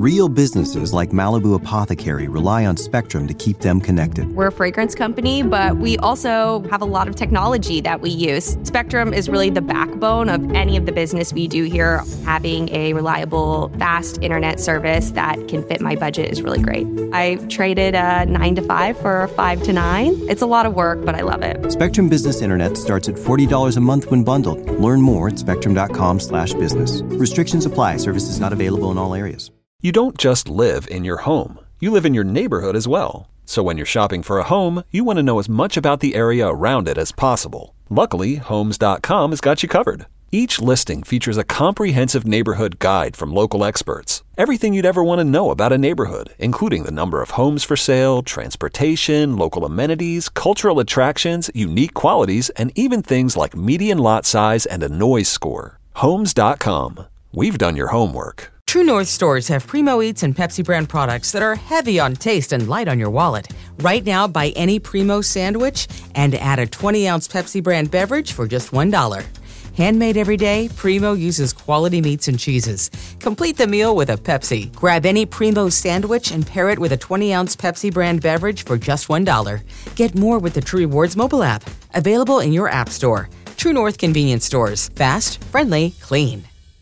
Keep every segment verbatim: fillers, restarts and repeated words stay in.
Real businesses like Malibu Apothecary rely on Spectrum to keep them connected. We're a fragrance company, but we also have a lot of technology that we use. Spectrum is really the backbone of any of the business we do here. Having a reliable, fast internet service that can fit my budget is really great. I traded a nine to five for a five to nine. It's a lot of work, but I love it. Spectrum Business Internet starts at forty dollars a month when bundled. Learn more at spectrum.com slash business. Restrictions apply. Services not available in all areas. You don't just live in your home. You live in your neighborhood as well. So when you're shopping for a home, you want to know as much about the area around it as possible. Luckily, Homes dot com has got you covered. Each listing features a comprehensive neighborhood guide from local experts. Everything you'd ever want to know about a neighborhood, including the number of homes for sale, transportation, local amenities, cultural attractions, unique qualities, and even things like median lot size and a noise score. Homes dot com. We've done your homework. True North stores have Primo Eats and Pepsi brand products that are heavy on taste and light on your wallet. Right now, buy any Primo sandwich and add a twenty-ounce Pepsi brand beverage for just one dollar. Handmade every day, Primo uses quality meats and cheeses. Complete the meal with a Pepsi. Grab any Primo sandwich and pair it with a twenty-ounce Pepsi brand beverage for just one dollar. Get more with the True Rewards mobile app. Available in your app store. True North convenience stores. Fast, friendly, clean.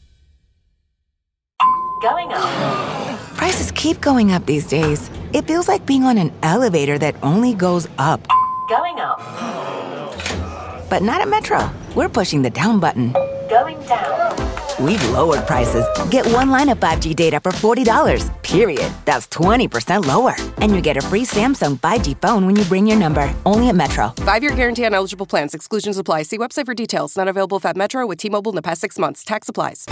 Going up. Prices keep going up these days. It feels like being on an elevator that only goes up. Going up. But not at Metro. We're pushing the down button. Going down. We've lowered prices. Get one line of five G data for forty dollars, period. That's twenty percent lower. And you get a free Samsung five G phone when you bring your number. Only at Metro. Five-year guarantee on eligible plans. Exclusions apply. See website for details. Not available at Metro with T-Mobile in the past six months. Tax applies.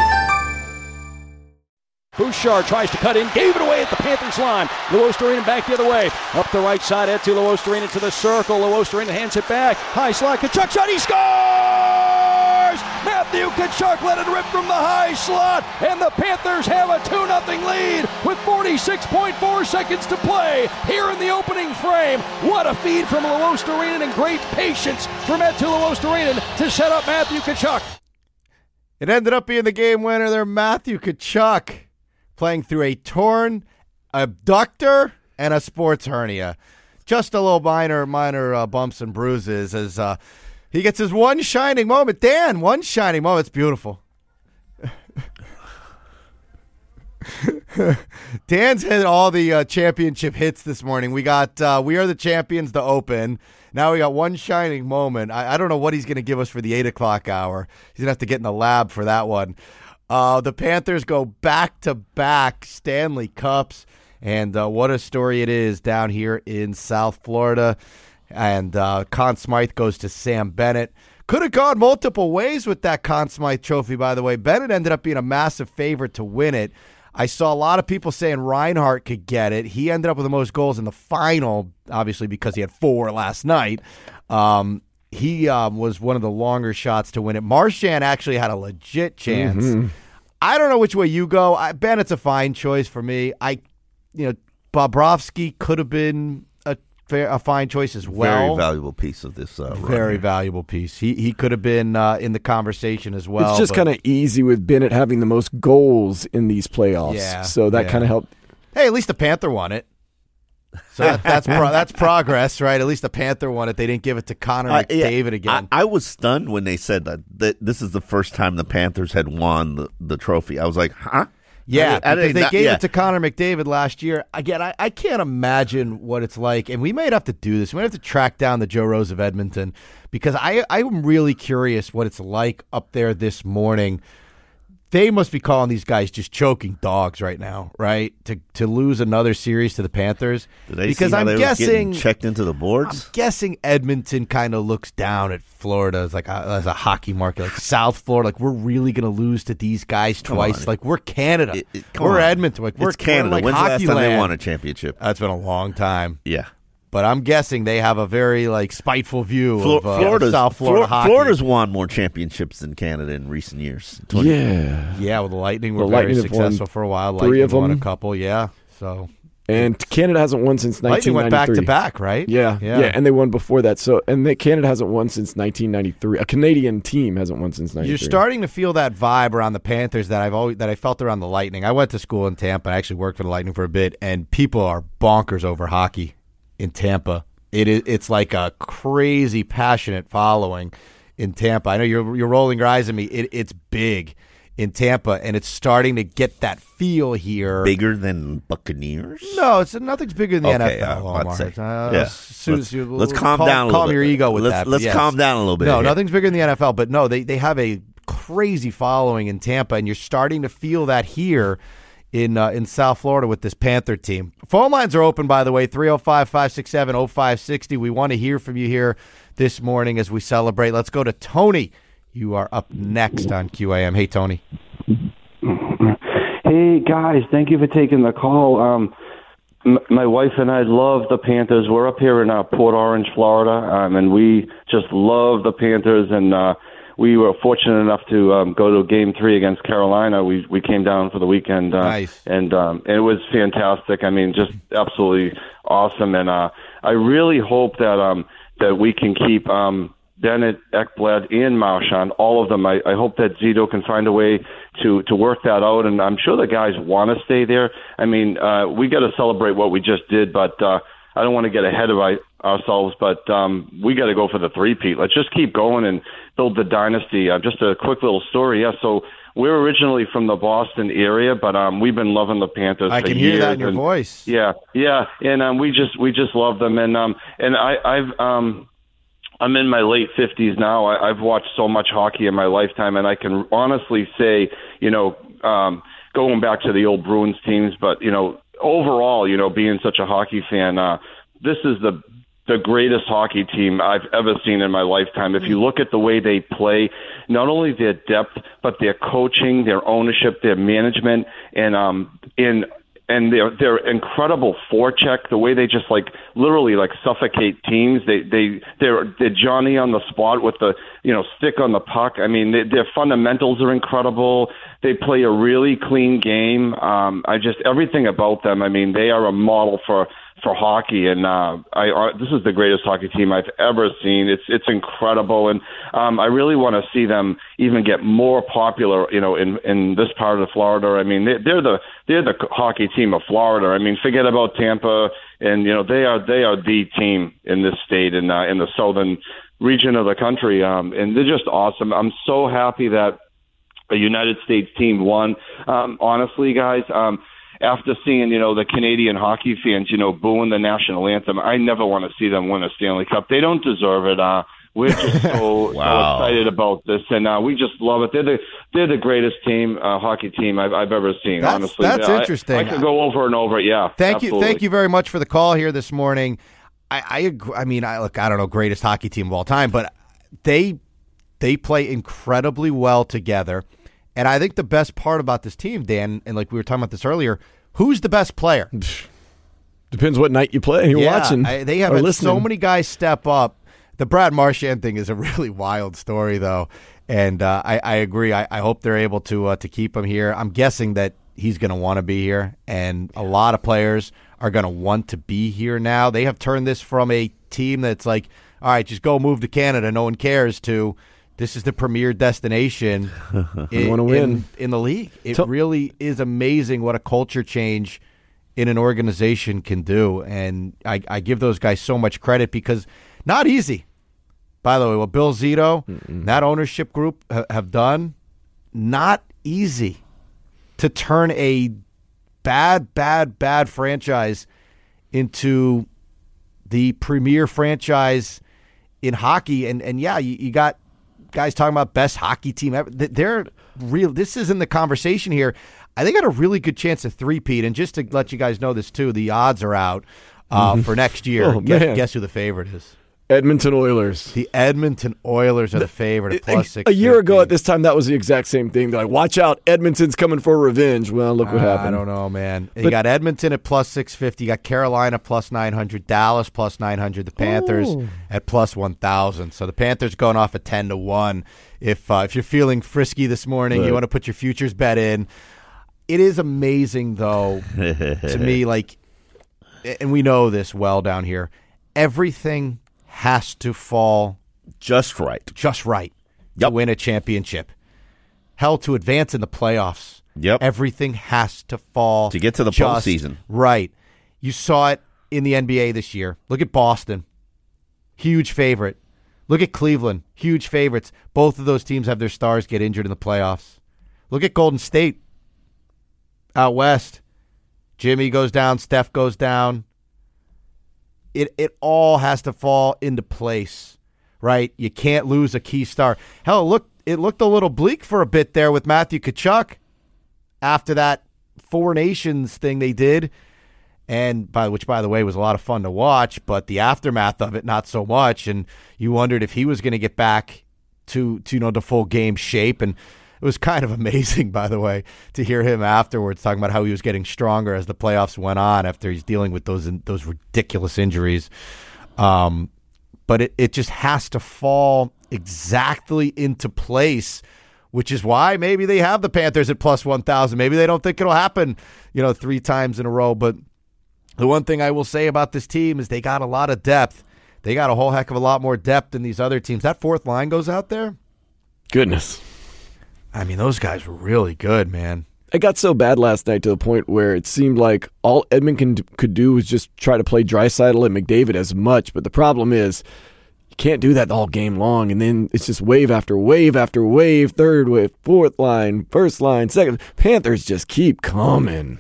Bouchard tries to cut in, gave it away at the Panthers line. Luostarinen back the other way. Up the right side, Eetu Luostarinen to the circle. Luostarinen hands it back. High slot, Tkachuk shot, he scores! Matthew Tkachuk let it rip from the high slot, and the Panthers have a two nothing lead with forty-six point four seconds to play here in the opening frame. What a feed from Luostarinen, and great patience from Eetu Luostarinen to set up Matthew Tkachuk. It ended up being the game winner there, Matthew Tkachuk, playing through a torn abductor and a sports hernia. Just a little minor, minor uh, bumps and bruises as uh, he gets his one shining moment. Dan, one shining moment. It's beautiful. Dan's hit all the uh, championship hits this morning. We got uh, We Are the Champions, the Open. Now we got one shining moment. I, I don't know what he's going to give us for the eight o'clock hour. He's going to have to get in the lab for that one. Uh, the Panthers go back-to-back Stanley Cups, and uh, what a story it is down here in South Florida. And uh, Conn Smythe goes to Sam Bennett. Could have gone multiple ways with that Conn Smythe trophy, by the way. Bennett ended up being a massive favorite to win it. I saw a lot of people saying Reinhart could get it. He ended up with the most goals in the final, obviously because he had four last night. Um He um, was one of the longer shots to win it. Marchand actually had a legit chance. Mm-hmm. I don't know which way you go. I, Bennett's a fine choice for me. I, you know, Bobrovsky could have been a fair, a fine choice as well. Very valuable piece of this. Uh, Very valuable piece. He he could have been uh, in the conversation as well. It's just kind of easy with Bennett having the most goals in these playoffs. Yeah, so that yeah. kind of helped. Hey, at least the Panther won it. So that, that's pro, that's progress, right? At least the Panther won it. They didn't give it to Connor uh, McDavid yeah, again. I, I was stunned when they said that, that this is the first time the Panthers had won the, the trophy. I was like, huh? Yeah, I, I because they not, gave yeah. it to Connor McDavid last year. Again, I, I can't imagine what it's like, and we might have to do this. We might have to track down the Joe Rose of Edmonton, because I, I'm really curious what it's like up there this morning. They must be calling these guys just choking dogs right now, right? To to lose another series to the Panthers. Did they because see how I'm they guessing was checked into the boards. I'm guessing Edmonton kind of looks down at Florida as like a, as a hockey market, like South Florida. Like, we're really going to lose to these guys twice. Like, we're Canada, it, it, we're on. Edmonton. Like, we're it's Canada. We're like When's the last time land. they won a championship? That's been a long time. Yeah. But I'm guessing they have a very like spiteful view Flo- of uh, Florida's, South Florida Flor- hockey. Florida's won more championships than Canada in recent years. Yeah, yeah. Well, the Lightning were the very Lightning successful for a while. Three Lightning of them. won a couple. Yeah. So And Canada hasn't won since nineteen ninety-three. Lightning went back to back, right? Yeah, yeah, yeah, and they won before that. So, and they, Canada hasn't won since nineteen ninety-three. A Canadian team hasn't won since ninety-three. You're starting to feel that vibe around the Panthers that I've always that I felt around the Lightning. I went to school in Tampa. I actually worked for the Lightning for a bit, and people are bonkers over hockey in Tampa. It is it's like a crazy passionate following in Tampa. I know you're you're rolling your eyes at me. It, it's big in Tampa, and it's starting to get that feel here. Bigger than Buccaneers? No, it's nothing's bigger than the okay, N F L. Uh, say, uh, yeah. Soon let's, you, let's calm calm, down a little calm bit. your ego with let's, that. Let's yes. calm down a little bit. No, here. nothing's bigger than the N F L, but no, they, they have a crazy following in Tampa, and you're starting to feel that here in uh, in South Florida with this Panther team. Phone lines are open, by the way, three oh five, five six seven, oh five six oh. We want to hear from you here this morning as we celebrate. Let's go to Tony. You are up next on Q A M. Hey, Tony. Hey, guys. Thank you for taking the call. Um, m- my wife and I love the Panthers. We're up here in uh, Port Orange, Florida, um, and we just love the Panthers, and uh, we were fortunate enough to um, go to Game Three against Carolina. We we came down for the weekend, uh, nice. and um, and it was fantastic. I mean, just absolutely awesome. And uh, I really hope that um, that we can keep um, Bennett, Ekblad, and Marchand, all of them. I, I hope that Zito can find a way to to work that out, and I'm sure the guys want to stay there. I mean, uh, we got to celebrate what we just did, but uh, I don't want to get ahead of I, ourselves, but um, we got to go for the three-peat. Let's just keep going and build the dynasty. Uh, just a quick little story. Yeah, so we're originally from the Boston area, but um, we've been loving the Panthers I for can years. hear that in your and, voice. Yeah, yeah, and um, we just we just love them, and um, and I, I've um. I'm in my late fifties now. I, I've watched so much hockey in my lifetime, and I can honestly say, you know, um, going back to the old Bruins teams, but, you know, overall, you know, being such a hockey fan, uh, this is the the greatest hockey team I've ever seen in my lifetime. If you look at the way they play, not only their depth, but their coaching, their ownership, their management, and um, in and their their incredible forecheck, the way they just like literally like suffocate teams. They they they're they're Johnny on the spot with the you know stick on the puck. I mean, they, their fundamentals are incredible. They play a really clean game. Um, I just everything about them. I mean, they are a model for. for hockey, and uh, I, uh, this is the greatest hockey team I've ever seen. It's it's incredible, and um, I really want to see them even get more popular, you know, in, in this part of Florida. I mean, they, they're the they're the hockey team of Florida. I mean, forget about Tampa, and you know they are they are the team in this state and uh, in the southern region of the country, um, and they're just awesome. I'm so happy that a United States team won. Um, honestly, guys. Um, After seeing, you know, the Canadian hockey fans, you know, booing the national anthem, I never want to see them win a Stanley Cup. They don't deserve it. Uh, we're just so, wow. so excited about this, and uh, we just love it. They're the they're the greatest team, uh, hockey team I've, I've ever seen. That's, honestly, that's I, interesting. I could go over and over. Yeah, thank absolutely. you, thank you very much for the call here this morning. I, I agree. I mean, I look, I don't know, greatest hockey team of all time, but they they play incredibly well together, and I think the best part about this team, Dan, and like we were talking about this earlier. Who's the best player? Depends what night you play. You're yeah, watching. I, they have had so many guys step up. The Brad Marchand thing is a really wild story, though, and uh, I, I agree. I, I hope they're able to uh, to keep him here. I'm guessing that he's going to want to be here, and a lot of players are going to want to be here now. They have turned this from a team that's like, all right, just go move to Canada, no one cares, to this is the premier destination in, want to win. In, in the league. It So- really is amazing what a culture change in an organization can do. And I, I give those guys so much credit because not easy. By the way, what Bill Zito, Mm-mm. that ownership group ha- have done, not easy to turn a bad, bad, bad franchise into the premier franchise in hockey. And, and yeah, you, you got guys talking about best hockey team ever. They're real. This is in the conversation here. I think I got a really good chance of three-peat. And just to let you guys know this too, the odds are out uh, mm-hmm. for next year. Oh, guess, guess who the favorite is? Edmonton Oilers. The Edmonton Oilers are the favorite at plus six. A year ago at this time, that was the exact same thing. They're like, watch out, Edmonton's coming for revenge. Well, look what uh, happened. I don't know, man. You But, got Edmonton at plus six fifty. You got Carolina plus nine hundred. Dallas plus nine hundred. The Panthers oh. at plus one thousand. So the Panthers going off at ten to one. If, uh, if you're feeling frisky this morning, right. you want to put your futures bet in. It is amazing, though, to me, like, and we know this well down here, everything has to fall just right. Just right yep. to win a championship. Hell, to advance in the playoffs. Yep. Everything has to fall to get to the just postseason. Right. You saw it in the N B A this year. Look at Boston. Huge favorite. Look at Cleveland. Huge favorites. Both of those teams have their stars get injured in the playoffs. Look at Golden State out west. Jimmy goes down. Steph goes down. It it all has to fall into place, right? You can't lose a key star. Hell, look, it looked a little bleak for a bit there with Matthew Tkachuk after that Four Nations thing they did, and by which, by the way, was a lot of fun to watch, but the aftermath of it, not so much. And you wondered if he was going to get back to, to, you know, the full game shape. And it was kind of amazing, by the way, to hear him afterwards talking about how he was getting stronger as the playoffs went on after he's dealing with those those ridiculous injuries. Um, but it, it just has to fall exactly into place, which is why maybe they have the Panthers at plus one thousand. Maybe they don't think it'll happen, you know, three times in a row. But the one thing I will say about this team is they got a lot of depth. They got a whole heck of a lot more depth than these other teams. That fourth line goes out there. Goodness. I mean, those guys were really good, man. It got so bad last night to the point where it seemed like all Edmonton could do was just try to play Draisaitl and McDavid as much. But the problem is you can't do that all game long. And then it's just wave after wave after wave, third wave, fourth line, first line, second. Panthers just keep coming.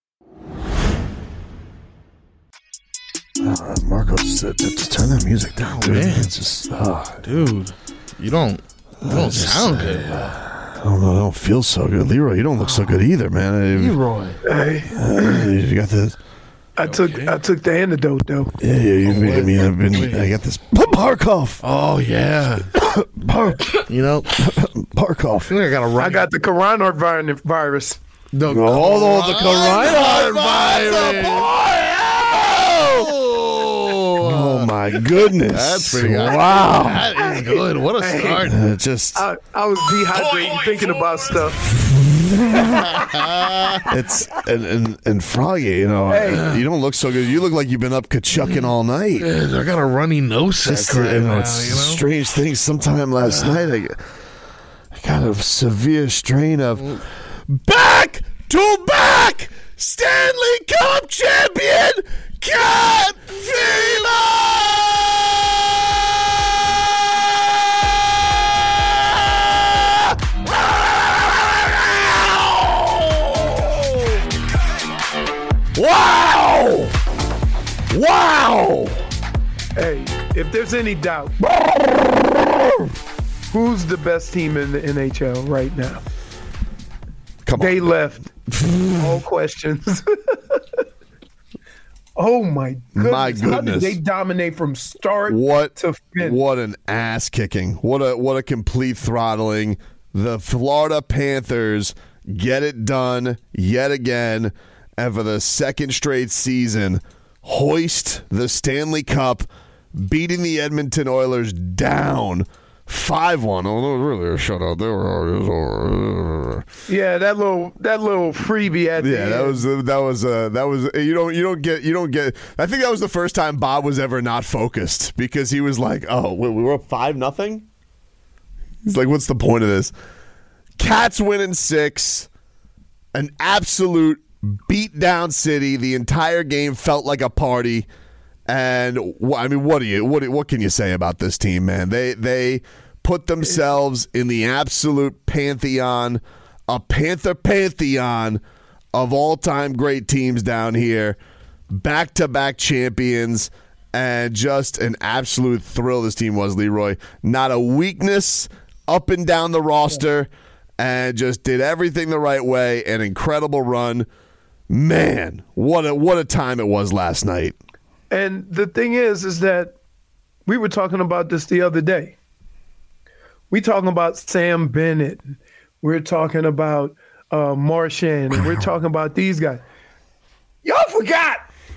Uh, Marcos, uh, just turn that music down, dude. Man, it's just, oh. dude, you don't, you don't uh, sound just, good. Uh, I don't know. I don't feel so good, Leroy. You don't look so good either, man. Leroy, hey, uh, you got this. I took, okay. I took the antidote though. Yeah, yeah. You, oh, I mean, I've been. Wait. I got this Barkov. Oh yeah, Bark. You know, Barkov. I think I got a. I got the coronavirus virus. The oh, the coronavirus. Oh my goodness! That's pretty good. Wow, that is good. What a start! Uh, just I, I was dehydrated thinking about stuff. It's and, and and Froggy, you know, hey. You don't look so good. You look like you've been up kachucking all night. Yeah, I got a runny nose. Just, right you know, now, it's you know? Strange thing. Sometime last uh, night, I, I got a severe strain of back to back Stanley Cup champion. Cat Fever! Wow! Wow! Hey, if there's any doubt, who's the best team in the N H L right now? Come on. They left. All questions. Oh my goodness! My goodness! How did they dominate from start what, to finish? What an ass kicking! What a what a complete throttling! The Florida Panthers get it done yet again, and for the second straight season, hoist the Stanley Cup, beating the Edmonton Oilers down five one. Oh, that was really a shutout. They were yeah, that little that little freebie at the yeah, end. that was uh, that was uh, that was you don't you don't get you don't get. I think that was the first time Bob was ever not focused because he was like, oh, wait, we were up five nothing. He's like, what's the point of this? Cats winning six, an absolute beat-down city. The entire game felt like a party. And I mean, what do you what what can you say about this team, man? They they put themselves in the absolute pantheon, a Panther pantheon of all-time great teams down here, back-to-back champions, and just an absolute thrill this team was, Leroy. Not a weakness up and down the roster, and just did everything the right way. An incredible run. Man, what a what a time it was last night. And the thing is, is that we were talking about this the other day. We talking about Sam Bennett. We're talking about uh, Marchand. And we're talking about these guys. Y'all forgot.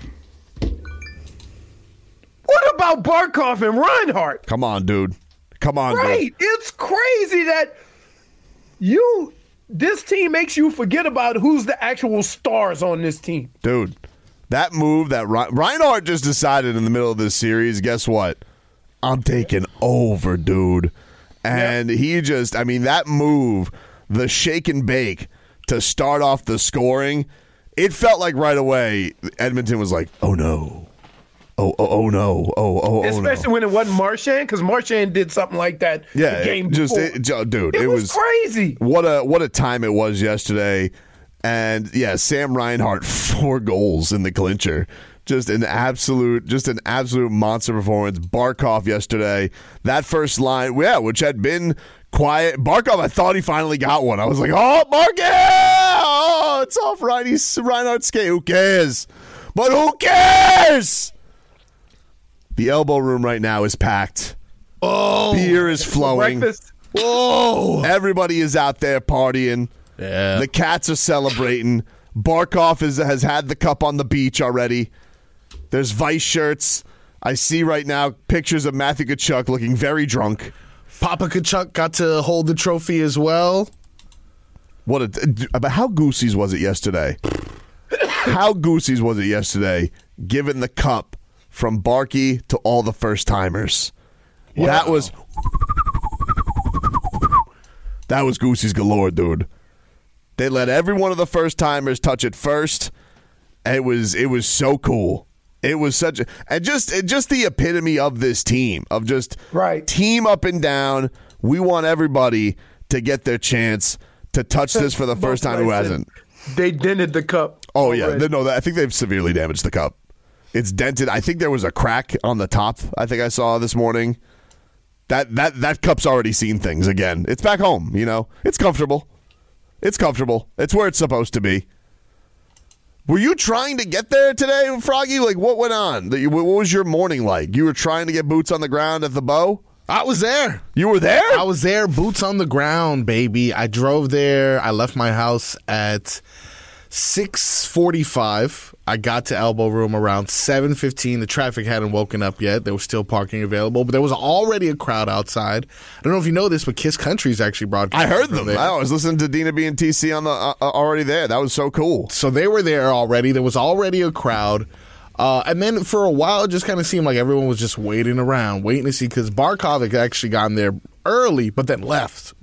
What about Barkov and Reinhart? Come on, dude. Come on, right. dude. It's crazy that you this team makes you forget about who's the actual stars on this team. Dude. That move that Re- Reinhart just decided in the middle of this series, guess what? I'm taking over, dude. And yep. he just, I mean, that move, the shake and bake to start off the scoring, it felt like right away Edmonton was like, oh no. Oh, oh, oh no. Oh, oh, Especially oh, no. when it wasn't Marchand, because Marchand did something like that yeah, the game just before. it, dude, it, it was, was crazy. What a what a time it was yesterday. And yeah, Sam Reinhart, four goals in the clincher. Just an absolute, just an absolute monster performance. Barkov yesterday, that first line, yeah, which had been quiet. Barkov, I thought he finally got one. I was like, oh, Barkov! Oh, it's off Reinhart's Reinhardt's skate. Who cares? But who cares? The elbow room right now is packed. Oh, beer is flowing. Breakfast. Whoa! Everybody is out there partying. Yeah. The cats are celebrating. Barkov is, has had the cup on the beach already. There's Vice shirts. I see right now pictures of Matthew Tkachuk looking very drunk. Papa Tkachuk got to hold the trophy as well. What a, about how goosies was it yesterday? How goosies was it yesterday? Giving the cup from Barkey to all the first timers. Wow. That was that was goosies galore, dude. They let every one of the first timers touch it first. It was it was so cool. It was such a and just just the epitome of this team of just right. team up and down. We want everybody to get their chance to touch this for the first time who hasn't. They dented the cup. Oh yeah, already. no, I think they've severely damaged the cup. It's dented. I think there was a crack on the top. I think I saw this morning. That that that cup's already seen things again. It's back home. You know, it's comfortable. It's comfortable. It's where it's supposed to be. Were you trying to get there today, Froggy? Like, what went on? What was your morning like? You were trying to get boots on the ground at the Bow? I was there. You were there? I was there, boots on the ground, baby. I drove there. I left my house at six forty-five. I got to Elbow Room around seven fifteen. The traffic hadn't woken up yet. There was still parking available, but there was already a crowd outside. I don't know if you know this, but Kiss Country's actually broadcasting. I heard them. There. I was listening to Dina B and T C on the uh, already there. That was so cool. So they were there already. There was already a crowd. Uh, and then for a while, it just kind of seemed like everyone was just waiting around, waiting to see, because Barkov had actually gotten there early, but then left.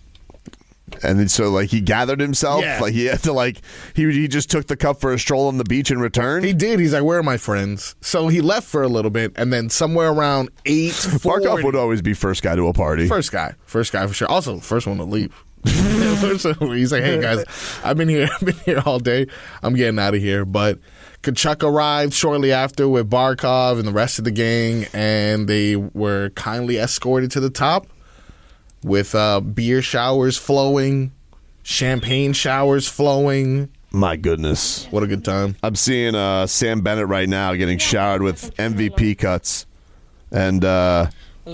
And then so, like, he gathered himself? Yeah. Like, he had to, like, he he just took the cup for a stroll on the beach and returned? He did. He's like, where are my friends? So he left for a little bit, and then somewhere around eight forty. Barkov would always be first guy to a party. First guy. First guy for sure. Also, first one to leave. He's like, hey, guys, I've been here, I've been here all day. I'm getting out of here. But Tkachuk arrived shortly after with Barkov and the rest of the gang, and they were kindly escorted to the top with uh, beer showers flowing, champagne showers flowing. My goodness. What a good time. I'm seeing uh, Sam Bennett right now getting showered with M V P cuts. And, uh...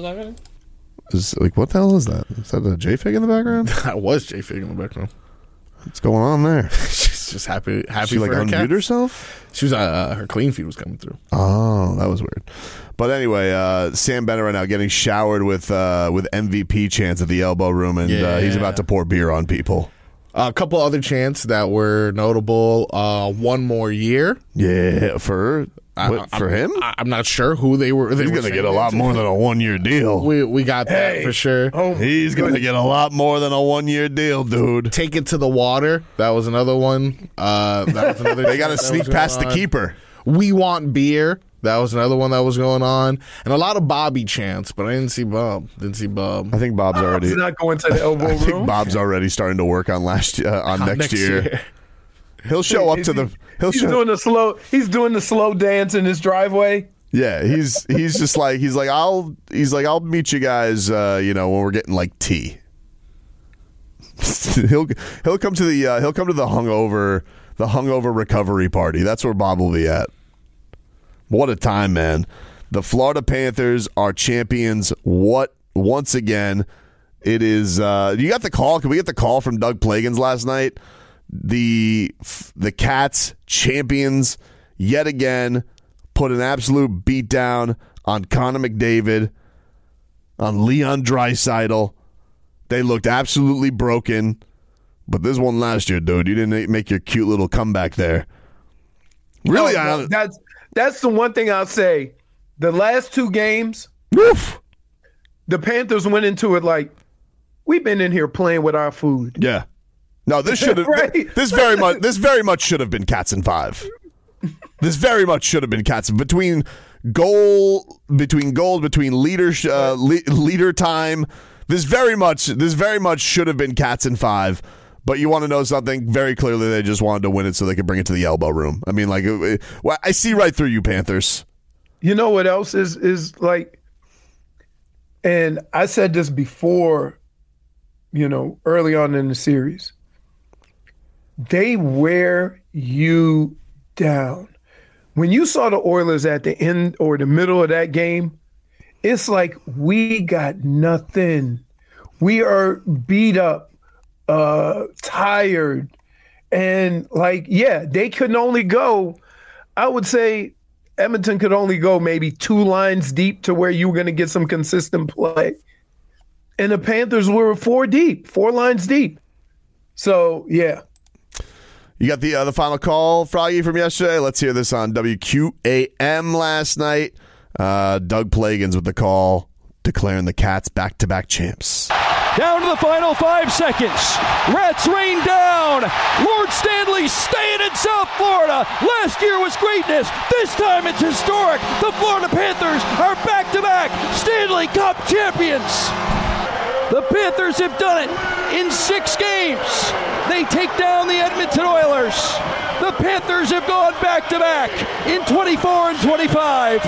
is, like, what the hell is that? Is that a J-Fig in the background? That was J-Fig in the background. What's going on there? She's just happy happy she, for like, her unmute cat. herself? She was, uh, her clean feed was coming through. Oh, that was weird. But anyway, uh, Sam Bennett right now getting showered with uh, with M V P chants at the Elbow Room, and Yeah. uh, he's about to pour beer on people. A couple other chants that were notable. Uh, one more year. Yeah, for what, for him? I, I'm not sure who they were. They He's were going to saying get a lot it. more than a one-year deal. We we got that Hey. for sure. Oh, He's going to get a lot more than a one-year deal, dude. Take it to the water. That was another one. Uh, that was another. They got to chant that sneak was past the going on. keeper. We want beer. That was another one that was going on, and a lot of Bobby chants, but I didn't see Bob. Didn't see Bob. I think Bob's already. He's not going to the elbow I think room. Bob's already starting to work on last uh, on next, Next year. year. He'll show up Is to he- the. He'll He's show. doing the slow. He's doing the slow dance in his driveway. Yeah, he's he's just like he's like I'll he's like I'll meet you guys. Uh, you know when we're getting like tea. he'll he'll come to the uh, he'll come to the hungover the hungover recovery party. That's where Bob will be at. What a time, man! The Florida Panthers are champions. What once again? It is. Uh, you got the call. Can we get the call from Doug Plagans last night? The the Cats champions yet again. Put an absolute beat down on Connor McDavid, on Leon Draisaitl. They looked absolutely broken. But this one last year, dude, you didn't make your cute little comeback there. Really, Oh, I, no, that's that's the one thing I'll say. The last two games, Woof. the Panthers went into it like, we've been in here playing with our food. Yeah. No, this should have. Right. This very much. This very much should have been cats and five. This very much should have been cats between goal, between goal, between leader, uh, le- leader time. This very much. This very much should have been cats and five. But you want to know something? Very clearly, they just wanted to win it so they could bring it to the elbow room. I mean, like, it, well, I see right through you, Panthers. You know what else is is like, and I said this before, you know, early on in the series. They wear you down. When you saw the Oilers at the end or the middle of that game, it's like we got nothing. We are beat up, uh, tired, and like, yeah, they could only go, I would say Edmonton could only go maybe two lines deep to where you were going to get some consistent play. And the Panthers were four deep, four lines deep. So, yeah. You got the uh, the final call, Froggy, from yesterday. Let's hear this on W Q A M last night. Uh, Doug Plagans with the call, declaring the Cats back-to-back champs. Down to the final five seconds. Rats rain down. Lord Stanley staying in South Florida. Last year was greatness. This time it's historic. The Florida Panthers are back-to-back Stanley Cup champions. The Panthers have done it in six games. They take down the Edmonton Oilers. The Panthers have gone back-to-back in twenty-four and twenty-five.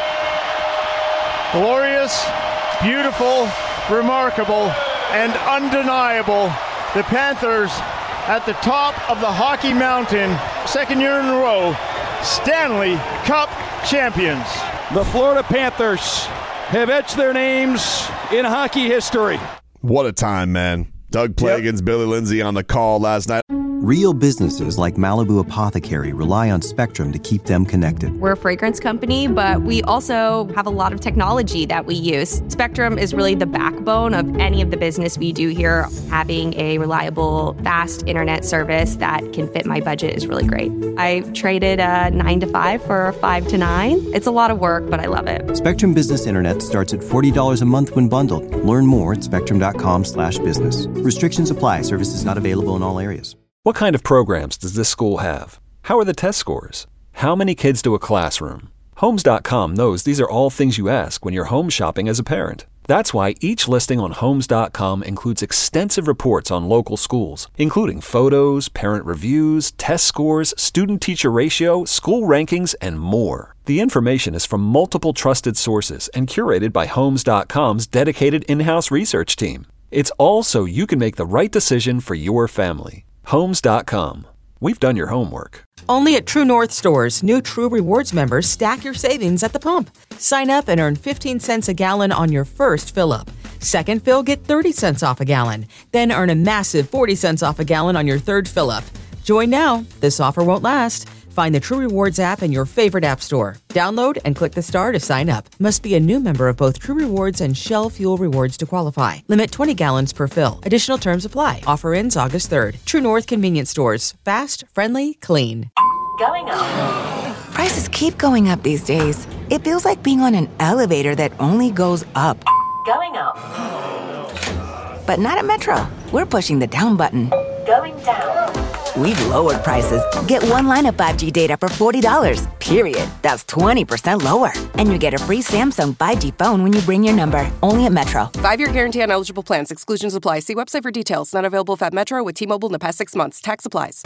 Glorious, beautiful, remarkable, and undeniable. The Panthers at the top of the Hockey Mountain, second year in a row, Stanley Cup champions. The Florida Panthers have etched their names in hockey history. What a time, man. Doug Plagans, yep. Billy Lindsay on the call last night. Real businesses like Malibu Apothecary rely on Spectrum to keep them connected. We're a fragrance company, but we also have a lot of technology that we use. Spectrum is really the backbone of any of the business we do here. Having a reliable, fast internet service that can fit my budget is really great. I traded a nine to five for a five to nine. It's a lot of work, but I love it. Spectrum Business Internet starts at forty dollars a month when bundled. Learn more at spectrum.com slash business. Restrictions apply. Services not available in all areas. What kind of programs does this school have? How are the test scores? How many kids do a classroom? Homes dot com knows these are all things you ask when you're home shopping as a parent. That's why each listing on Homes dot com includes extensive reports on local schools, including photos, parent reviews, test scores, student-teacher ratio, school rankings, and more. The information is from multiple trusted sources and curated by Homes dot com's dedicated in-house research team. It's all so you can make the right decision for your family. Homes dot com. We've done your homework. Only at True North stores, new True Rewards members stack your savings at the pump. Sign up and earn fifteen cents a gallon on your first fill-up. Second fill, get thirty cents off a gallon. Then earn a massive forty cents off a gallon on your third fill-up. Join now. This offer won't last. Find the True Rewards app in your favorite app store. Download and click the star to sign up. Must be a new member of both True Rewards and Shell Fuel Rewards to qualify. Limit twenty gallons per fill. Additional terms apply. Offer ends August third. True North Convenience Stores. Fast, friendly, clean. Going up. Prices keep going up these days. It feels like being on an elevator that only goes up. Going up. But not at Metro. We're pushing the down button. Going down. We've lowered prices. Get one line of five G data for forty dollars, period. That's twenty percent lower. And you get a free Samsung five G phone when you bring your number. Only at Metro. Five-year guarantee on eligible plans. Exclusions apply. See website for details. Not available if at Metro with T-Mobile in the past six months. Tax applies.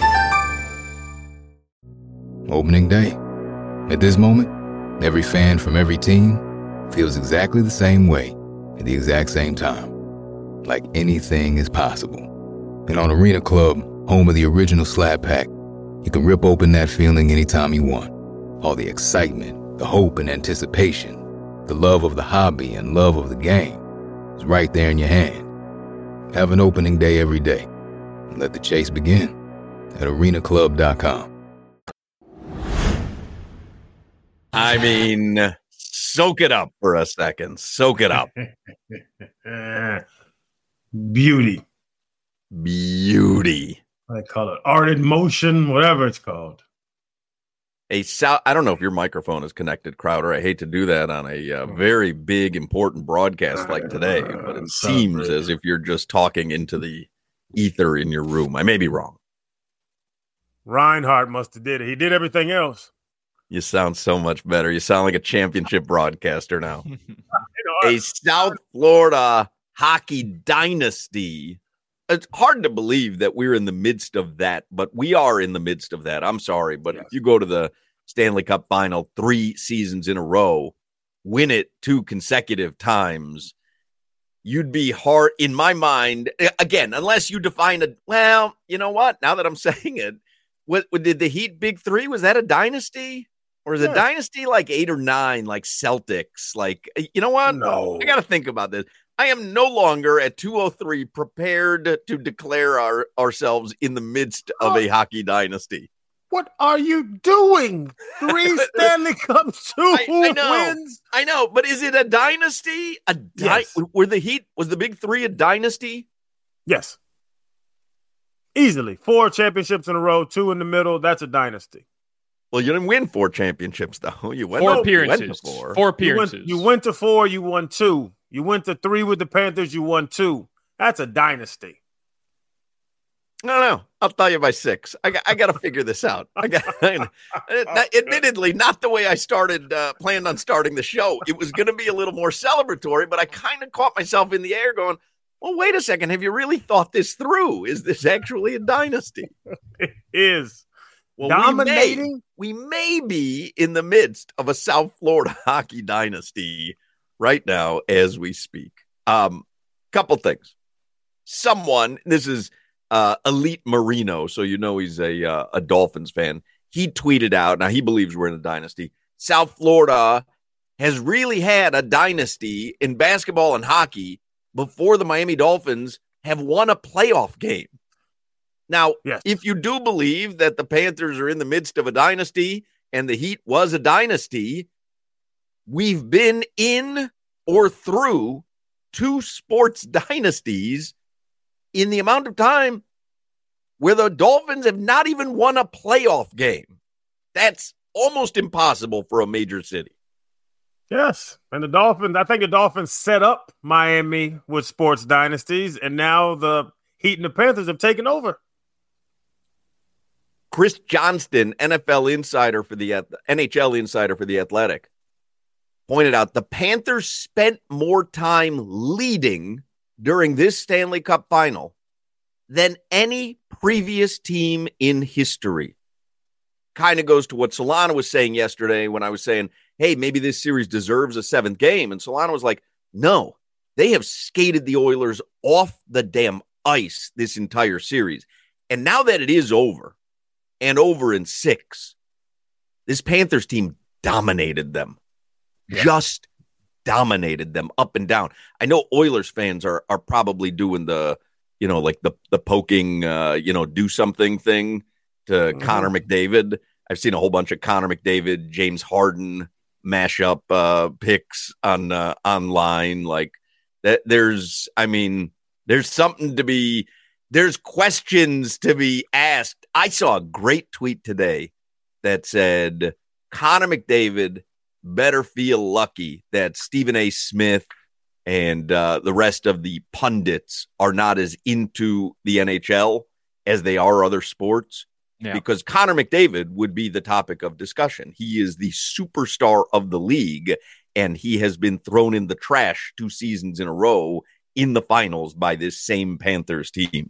Opening day. At this moment, every fan from every team feels exactly the same way at the exact same time. Like anything is possible. And on Arena Club, home of the original Slab Pack, you can rip open that feeling anytime you want. All the excitement, the hope and anticipation, the love of the hobby and love of the game is right there in your hand. Have an opening day every day. And let the chase begin at arena club dot com. I mean, soak it up for a second. Soak it up. Beauty. Beauty. I call it art in motion, whatever it's called. a South. I don't know if your microphone is connected, Crowder. I hate to do that on a uh, very big, important broadcast like today, but it seems as if you're just talking into the ether in your room. I may be wrong. Reinhardt must have did it. He did everything else. You sound so much better. You sound like a championship broadcaster now. A South Florida hockey dynasty. It's hard to believe that we're in the midst of that, but we are in the midst of that. I'm sorry, but yes. If you go to the Stanley Cup final three seasons in a row, win it two consecutive times, you'd be hard, in my mind, again, unless you define a, well, you know what? Now that I'm saying it, what, what did the Heat Big Three, was that a dynasty? Or is yeah. a dynasty like eight or nine, like Celtics? Like, you know what? No. I got to think about this. I am no longer at two oh three prepared to declare our, ourselves in the midst of oh. a hockey dynasty. What are you doing? Three Stanley Cups, two I, I know, wins. I know, but is it a dynasty? A di- yes. Were the Heat, was the Big Three a dynasty? Yes. Easily. Four championships in a row, two in the middle. That's a dynasty. Well, you didn't win four championships, though. You went four to, appearances. You went to four. Four appearances. You went, you went to four, you won two. You went to three with the Panthers, you won two. That's a dynasty. No, no. I'll tell you by six. I got, I got to figure this out. I got, I, admittedly, not the way I started, uh, planned on starting the show. It was going to be a little more celebratory, but I kind of caught myself in the air going, well, wait a second. Have you really thought this through? Is this actually a dynasty? It is. Well, Dominating. We may, we may be in the midst of a South Florida hockey dynasty right now as we speak. Um, couple things. Someone, this is uh, Elite Marino, so you know he's a uh, a Dolphins fan. He tweeted out, now he believes we're in a dynasty. South Florida has really had a dynasty in basketball and hockey before the Miami Dolphins have won a playoff game. Now, yes. If you do believe that the Panthers are in the midst of a dynasty and the Heat was a dynasty, we've been in or through two sports dynasties in the amount of time where the Dolphins have not even won a playoff game. That's almost impossible for a major city. Yes. And the Dolphins, I think the Dolphins set up Miami with sports dynasties, and now the Heat and the Panthers have taken over. Chris Johnston, N F L insider for the N H L insider for The Athletic, pointed out the Panthers spent more time leading during this Stanley Cup final than any previous team in history. Kind of goes to what Solana was saying yesterday when I was saying, hey, maybe this series deserves a seventh game. And Solana was like, no, they have skated the Oilers off the damn ice this entire series. And now that it is over, and over in six, this Panthers team dominated them. Yeah. Just dominated them up and down. I know Oilers fans are are probably doing the, you know, like the the poking, uh, you know, do something thing to mm-hmm. Connor McDavid. I've seen a whole bunch of Connor McDavid, James Harden mashup uh, picks on uh, online. Like that, there's, I mean, there's something to be. There's questions to be asked. I saw a great tweet today that said Connor McDavid better feel lucky that Stephen A. Smith and uh, the rest of the pundits are not as into the N H L as they are other sports, yeah. because Connor McDavid would be the topic of discussion. He is the superstar of the league, and he has been thrown in the trash two seasons in a row in the finals by this same Panthers team.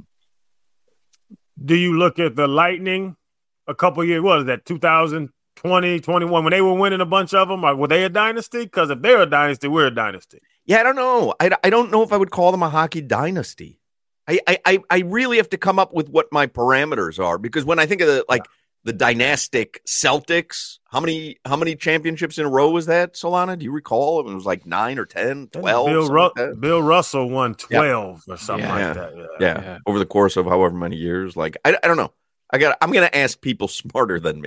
Do you look at the Lightning a couple years, what is that, two thousand twenty, twenty-one, when they were winning a bunch of them? Were they a dynasty? Because if they're a dynasty, we're a dynasty. Yeah, I don't know. I, I don't know if I would call them a hockey dynasty. I, I, I really have to come up with what my parameters are, because when I think of the, like, yeah. the dynastic Celtics, how many how many championships in a row was that, Solana? Do you recall? It was like nine or ten, twelve. Bill, Ru- like Bill Russell won twelve yeah. or something yeah. like that. Yeah. Yeah. yeah, over the course of however many years. Like, I, I don't know. I got. I'm going to ask people smarter than me.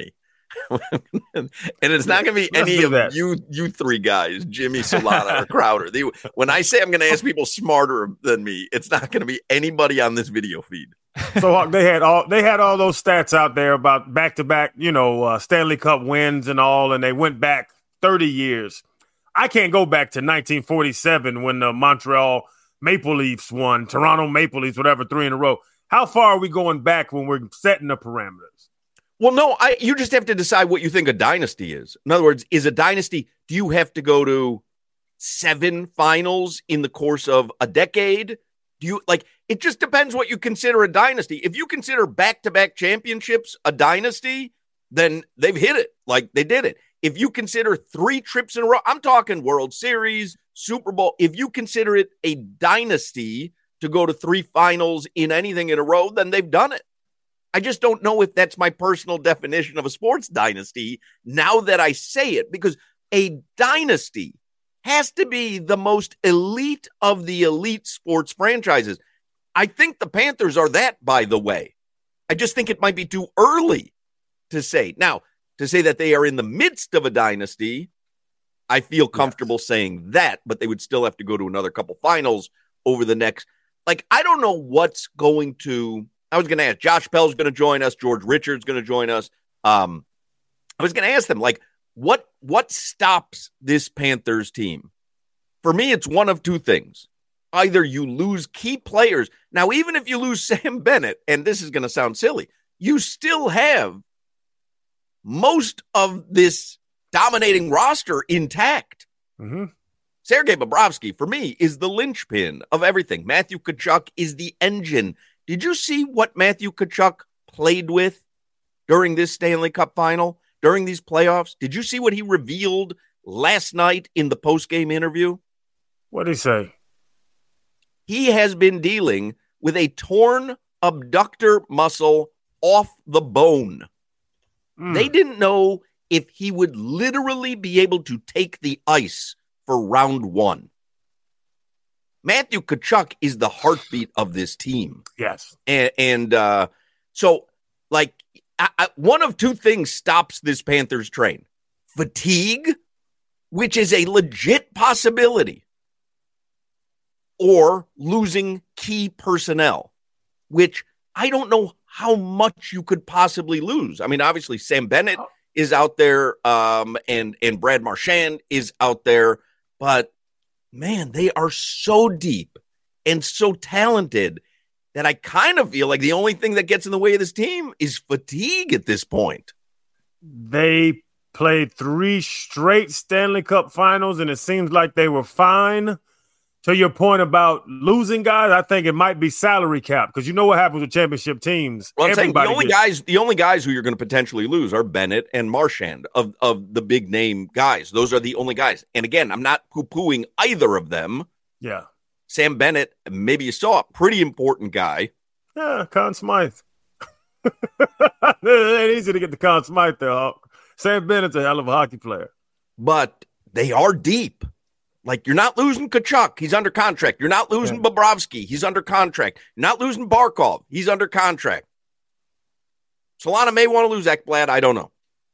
and it's not going to be Let's any do of that. you you three guys, Jimmy, Solana, or Crowder. They, when I say I'm going to ask people smarter than me, it's not going to be anybody on this video feed. So Hawk, they had all they had all those stats out there about back to back, you know, uh, Stanley Cup wins and all, and they went back thirty years. I can't go back to nineteen forty-seven when the Montreal Maple Leafs won, Toronto Maple Leafs, whatever, three in a row. How far are we going back when we're setting the parameters? Well, no, I you just have to decide what you think a dynasty is. In other words, is a dynasty, do you have to go to seven finals in the course of a decade? Do you like it just depends what you consider a dynasty. If you consider back-to-back championships a dynasty, then they've hit it. Like they did it. If you consider three trips in a row, I'm talking World Series, Super Bowl. If you consider it a dynasty to go to three finals in anything in a row, then they've done it. I just don't know if that's my personal definition of a sports dynasty now that I say it, because a dynasty has to be the most elite of the elite sports franchises. I think the Panthers are that, by the way. I just think it might be too early to say. Now, to say that they are in the midst of a dynasty, I feel comfortable yes. saying that, but they would still have to go to another couple finals over the next. Like, I don't know what's going to. I was going to ask. Josh Bell's going to join us. George Richard's going to join us. Um, I was going to ask them, like, what what stops this Panthers team? For me, it's one of two things. Either you lose key players. Now, even if you lose Sam Bennett, and this is going to sound silly, you still have most of this dominating roster intact. Mm-hmm. Sergei Bobrovsky, for me, is the linchpin of everything. Matthew Tkachuk is the engine. Did you see what Matthew Tkachuk played with during this Stanley Cup final, during these playoffs? Did you see what he revealed last night in the postgame interview? What did he say? He has been dealing with a torn abductor muscle off the bone. Mm. They didn't know if he would literally be able to take the ice for round one. Matthew Tkachuk is the heartbeat of this team. Yes. And, and uh, so, like, I, I, one of two things stops this Panthers train. Fatigue, which is a legit possibility, or losing key personnel, which I don't know how much you could possibly lose. I mean, obviously, Sam Bennett is out there, um, and, and Brad Marchand is out there, but man, they are so deep and so talented that I kind of feel like the only thing that gets in the way of this team is fatigue at this point. They played three straight Stanley Cup finals, and it seems like they were fine. To your point about losing guys, I think it might be salary cap, because you know what happens with championship teams. Well, I'm saying the only gets- guys, the only guys who you're going to potentially lose are Bennett and Marchand of, of the big name guys. Those are the only guys. And again, I'm not poo-pooing either of them. Yeah. Sam Bennett, maybe you saw a pretty important guy. Yeah, Conn Smythe. It ain't easy to get the Conn Smythe there, Hawk. Sam Bennett's a hell of a hockey player. But they are deep. Like, you're not losing Tkachuk. He's under contract. You're not losing yeah. Bobrovsky. He's under contract. You're not losing Barkov. He's under contract. Solana may want to lose Ekblad. I don't know.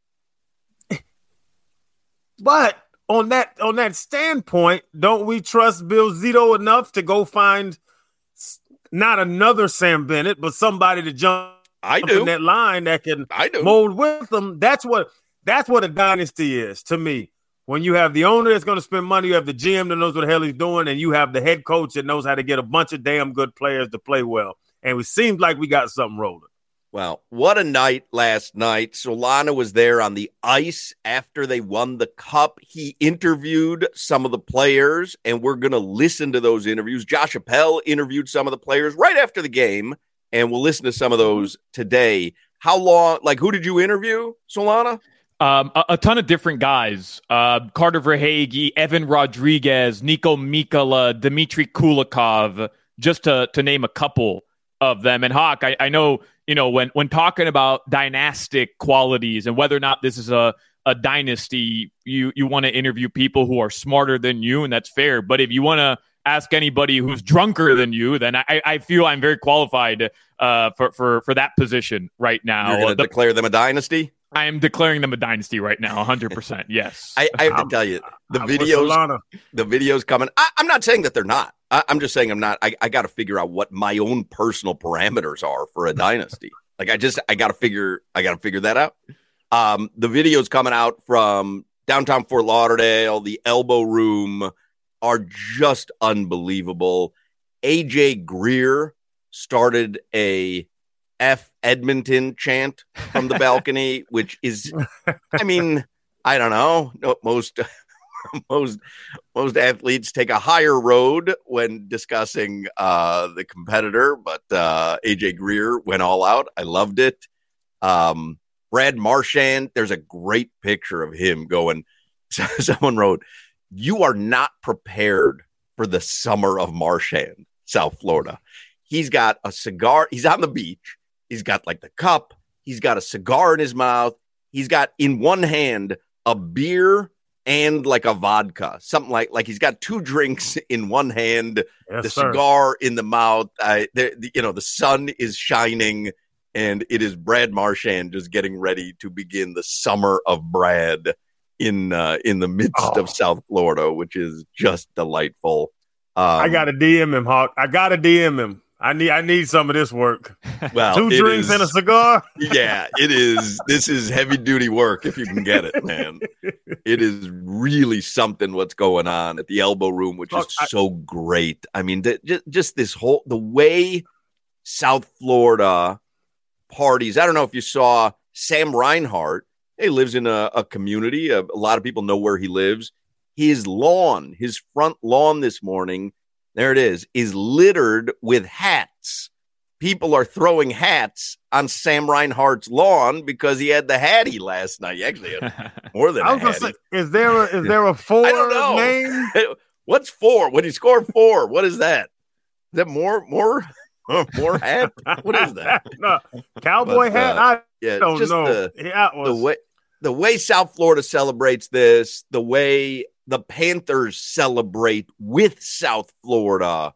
But on that on that standpoint, don't we trust Bill Zito enough to go find not another Sam Bennett, but somebody to jump I do. in that line that can I do. mold with them? That's what that's what a dynasty is to me. When you have the owner that's going to spend money, you have the G M that knows what the hell he's doing, and you have the head coach that knows how to get a bunch of damn good players to play well. And it seems like we got something rolling. Well, what a night last night. Solana was there on the ice after they won the cup. He interviewed some of the players, and we're going to listen to those interviews. Josh Appel interviewed some of the players right after the game, and we'll listen to some of those today. How long, like, who did you interview, Solana? Um, a, a ton of different guys. Uh, Carter Verhaeghe, Evan Rodriguez, Nico Mikkola, Dmitry Kulikov, just to, to name a couple of them. And Hawk, I, I know, you know, when, when talking about dynastic qualities and whether or not this is a, a dynasty, you, you want to interview people who are smarter than you, and that's fair. But if you want to ask anybody who's drunker than you, then I, I feel I'm very qualified uh, for, for, for that position right now. You're going to declare them a dynasty? I am declaring them a dynasty right now, one hundred percent. Yes. I, I have to tell you, the I'm with videos, Solana. the videos coming. I, I'm not saying that they're not. I, I'm just saying I'm not. I, I got to figure out what my own personal parameters are for a dynasty. Like I just, I got to figure, I got to figure that out. Um, the videos coming out from downtown Fort Lauderdale, the Elbow Room, are just unbelievable. A J Greer started a F Edmonton chant from the balcony, which is, I mean, I don't know. No, most, most, most athletes take a higher road when discussing uh, the competitor, but uh, A J Greer went all out. I loved it. Um, Brad Marchand, there's a great picture of him going. Someone wrote, "You are not prepared for the summer of Marchand, South Florida." He's got a cigar. He's on the beach. He's got like the cup. He's got a cigar in his mouth. He's got in one hand a beer and like a vodka, something like like he's got two drinks in one hand, yes, the sir. cigar in the mouth. I, the, the, you know, the sun is shining, and it is Brad Marchand just getting ready to begin the summer of Brad in uh, in the midst Oh. of South Florida, which is just delightful. Um, I got to D M him, Hawk. I got to D M him. I need I need some of this work. Well, Two it drinks is- and a cigar. Yeah, it is. This is heavy duty work if you can get it, man. It is really something what's going on at the Elbow Room, which is so great. I mean, th- just, just this whole, the way South Florida parties. I don't know if you saw Sam Reinhart. He lives in a, a community. A, a lot of people know where he lives. His lawn, his front lawn this morning, there it is, is littered with hats. People are throwing hats on Sam Reinhart's lawn because he had the hattie last night. He actually had more than I a was gonna hattie. say, is there a, is there a four I don't know. name? What's four? When he scored four, what is that? Is that more, more, more hat? What is that? No, cowboy But, hat? uh, I yeah, don't just know. The, Yeah, it was- the way the way South Florida celebrates this, the way the Panthers celebrate with South Florida.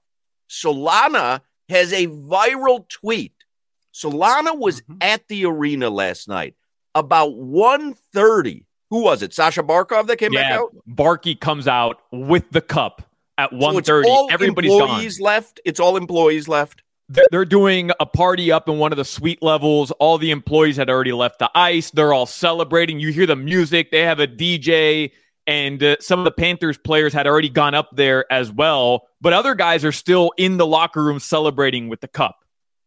Solana has a viral tweet. Solana was Mm-hmm. at the arena last night about one thirty. Who was it? Sasha Barkov that came back Yeah, out? Barkey comes out with the cup at So one it's thirty. all Everybody's gone. employees left. It's all employees left. They're, they're doing a party up in one of the suite levels. All the employees had already left the ice. They're all celebrating. You hear the music. They have a D J, and uh, some of the Panthers players had already gone up there as well. But other guys are still in the locker room celebrating with the cup.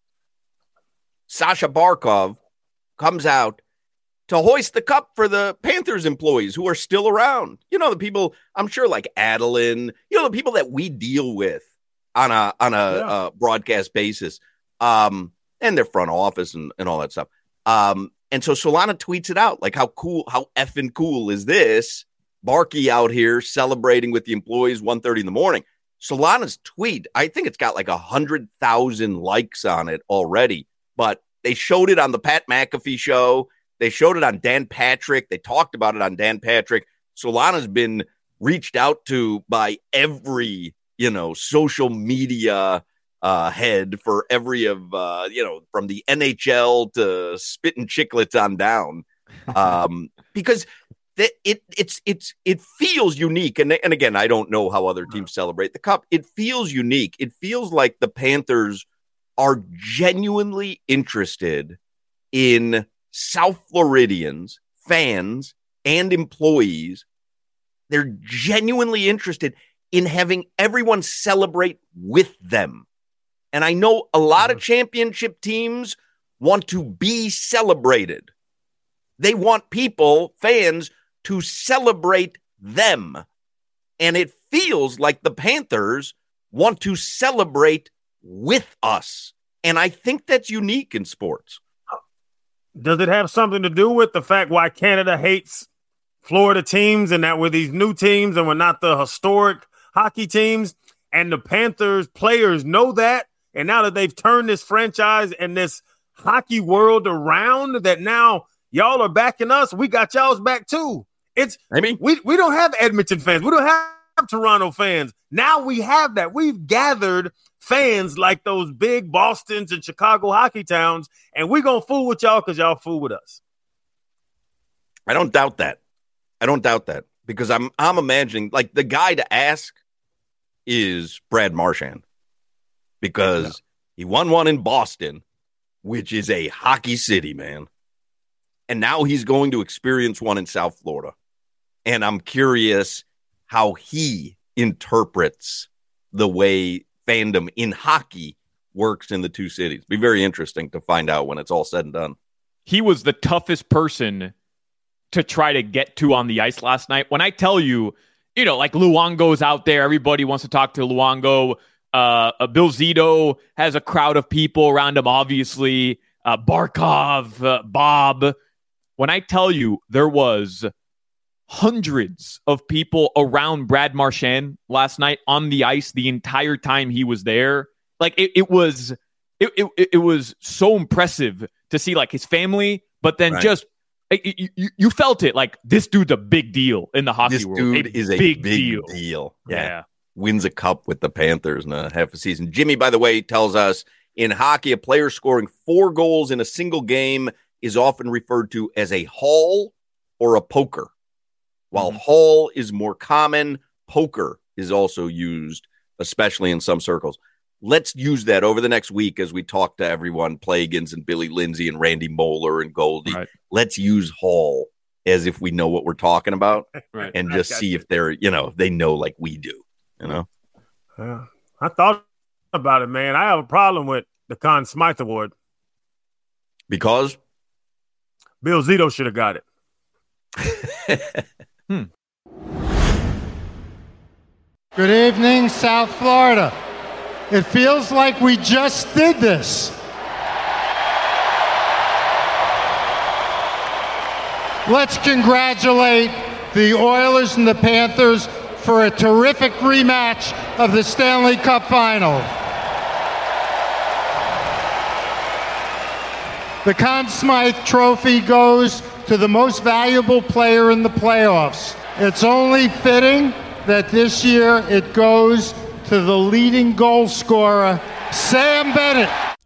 Sasha Barkov comes out to hoist the cup for the Panthers employees who are still around. You know, the people, I'm sure, like Adeline, you know, the people that we deal with on a on a Yeah. uh, broadcast basis, um, and their front office and, and all that stuff. Um, and so Solana tweets it out, like, how cool, how effing cool is this? Barkey out here celebrating with the employees one thirty in the morning. Solana's tweet, I think it's got like one hundred thousand likes on it already, but they showed it on the Pat McAfee show. They showed it on Dan Patrick. They talked about it on Dan Patrick. Solana's been reached out to by every, you know, social media uh, head for every of, uh, you know, from the N H L to Spittin' Chicklets on down. Um, because th- it it's it's it feels unique. And, and again, I don't know how other teams celebrate the cup. It feels unique. It feels like the Panthers are genuinely interested in South Floridians, fans, and employees. They're genuinely interested in having everyone celebrate with them. And I know a lot of championship teams want to be celebrated. They want people, fans, to celebrate them. And it feels like the Panthers want to celebrate with us. And I think that's unique in sports. Does it have something to do with the fact why Canada hates Florida teams and that we're these new teams and we're not the historic hockey teams? And the Panthers players know that. And now that they've turned this franchise and this hockey world around, that now y'all are backing us, we got y'all's back too. It's I mean, we, we don't have Edmonton fans. We don't have Toronto fans. Now we have that. We've gathered fans like those big Bostons and Chicago hockey towns, and we're going to fool with y'all because y'all fool with us. I don't doubt that. I don't doubt that because I'm I'm imagining like the guy to ask is Brad Marchand because yeah. he won one in Boston, which is a hockey city, man. And now he's going to experience one in South Florida. And I'm curious how he interprets the way fandom in hockey works in the two cities. Be very interesting to find out when it's all said and done. He was the toughest person to try to get to on the ice last night. When I tell you, you know, like Luongo's out there, everybody wants to talk to Luongo. Uh, uh, Bill Zito has a crowd of people around him, obviously. Uh, Barkov, uh, Bob. When I tell you there was hundreds of people around Brad Marchand last night on the ice the entire time he was there, like it, it was, it, it it was so impressive to see like his family, but then right. just you, you, you felt it like this dude's a big deal in the hockey this world. Dude a is a big, big deal. deal. Yeah. yeah, wins a cup with the Panthers in a half a season. Jimmy, by the way, tells us in hockey, a player scoring four goals in a single game is often referred to as a haul or a poker. While mm-hmm. haul is more common, poker is also used, especially in some circles. Let's use that over the next week as we talk to everyone, Plagans and Billy Lindsay and Randy Moeller and Goldie. Right. Let's use haul as if we know what we're talking about right. and just see you. if they're, you know, they know like we do, you know? Yeah. I thought about it, man. I have a problem with the Conn Smythe Award. Because? Bill Zito should have got it. hmm. Good evening, South Florida. It feels like we just did this. Let's congratulate the Oilers and the Panthers for a terrific rematch of the Stanley Cup Final. The Conn Smythe Trophy goes to the most valuable player in the playoffs. It's only fitting that this year it goes to the leading goal scorer, Sam Bennett.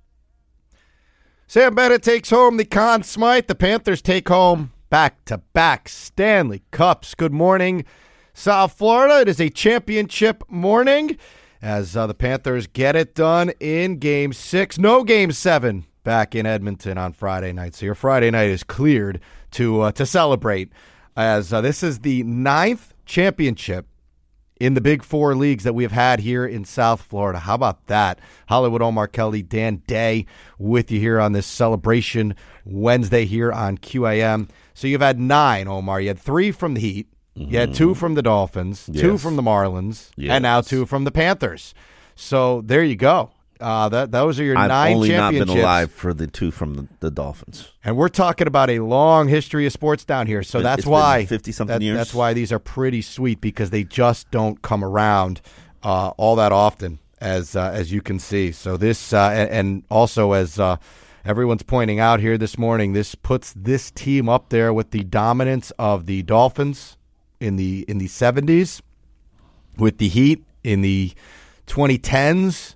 Sam Bennett takes home the Conn Smythe. The Panthers take home back-to-back Stanley Cups. Good morning, South Florida. It is a championship morning as uh, the Panthers get it done in Game six. No Game seven back in Edmonton on Friday night. So your Friday night is cleared to uh, to celebrate as uh, this is the ninth championship in the Big Four leagues that we have had here in South Florida. How about that? Hollywood Omar Kelly, Dan Day with you here on this celebration Wednesday here on Q A M. So you've had nine, Omar. You had three from the Heat. Mm-hmm. You had two from the Dolphins, yes. two from the Marlins, yes. and now two from the Panthers. So there you go. Uh, that those are your I've nine only championships. not been alive for the two from the, the Dolphins. And we're talking about a long history of sports down here. So It- that's it's why been fifty-something that- years. That's why these are pretty sweet because they just don't come around uh, all that often, as uh, as you can see. So this uh, and, and also as uh, everyone's pointing out here this morning, this puts this team up there with the dominance of the Dolphins in the in the seventies, with the Heat in the twenty tens.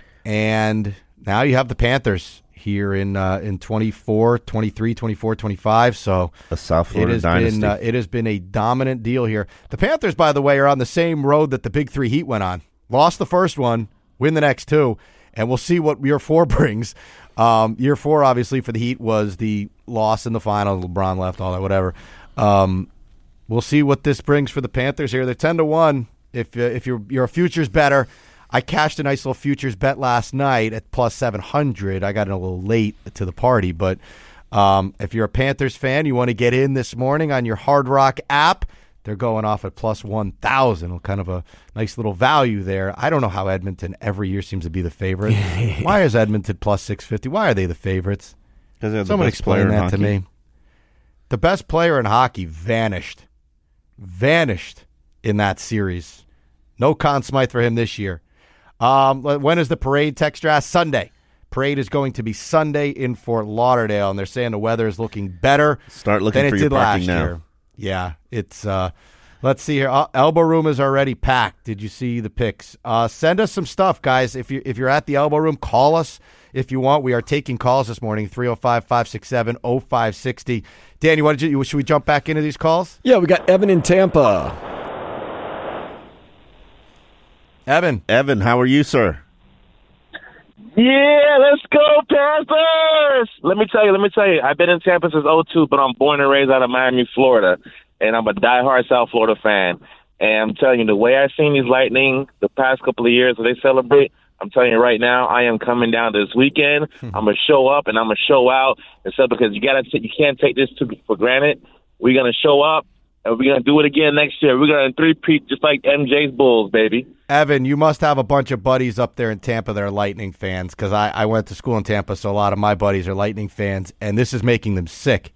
And now you have the Panthers here in uh, in twenty-four, twenty-three, twenty-four, twenty-five. So a South Florida it has dynasty. been uh, it has been a dominant deal here. The Panthers, by the way, are on the same road that the Big Three Heat went on. Lost the first one, win the next two, and we'll see what year four brings. Um, year four, obviously, for the Heat was the loss in the final. LeBron left, all that, whatever. Um, we'll see what this brings for the Panthers here. They're ten to one. If uh, if your your future's better. I cashed a nice little futures bet last night at plus seven hundred. I got in a little late to the party, but um, if you're a Panthers fan, you want to get in this morning on your Hard Rock app, they're going off at plus one thousand. Kind of a nice little value there. I don't know how Edmonton every year seems to be the favorite. Why is Edmonton plus six fifty? Why are they the favorites? Because they're the Someone best explain player in that to hockey. me. The best player in hockey vanished. Vanished in that series. No Conn Smythe for him this year. Um, when is the parade, Textras? Sunday. Parade is going to be Sunday in Fort Lauderdale, and they're saying the weather is looking better Start looking than for it your did parking last now. year. Yeah, it's. Uh, let's see here. Uh, elbow room is already packed. Did you see the pics? Uh, send us some stuff, guys. If you if you're at the elbow room, call us if you want. We are taking calls this morning, three oh five, five six seven, oh five six oh. Dan, you want to, should we jump back into these calls? Yeah, we got Evan in Tampa. Evan. Evan, how are you, sir? Yeah, let's go Panthers! Let me tell you, let me tell you, I've been in Tampa since oh two, but I'm born and raised out of Miami, Florida, and I'm a diehard South Florida fan. And I'm telling you, the way I've seen these Lightning the past couple of years when they celebrate, I'm telling you right now, I am coming down this weekend. I'm gonna show up and I'm gonna show out, and so because you gotta, you can't take this to, for granted. We're gonna show up. And we're going to do it again next year. We're going to three-peat just like M J's Bulls, baby. Evan, you must have a bunch of buddies up there in Tampa that are Lightning fans, because I, I went to school in Tampa, so a lot of my buddies are Lightning fans, and this is making them sick.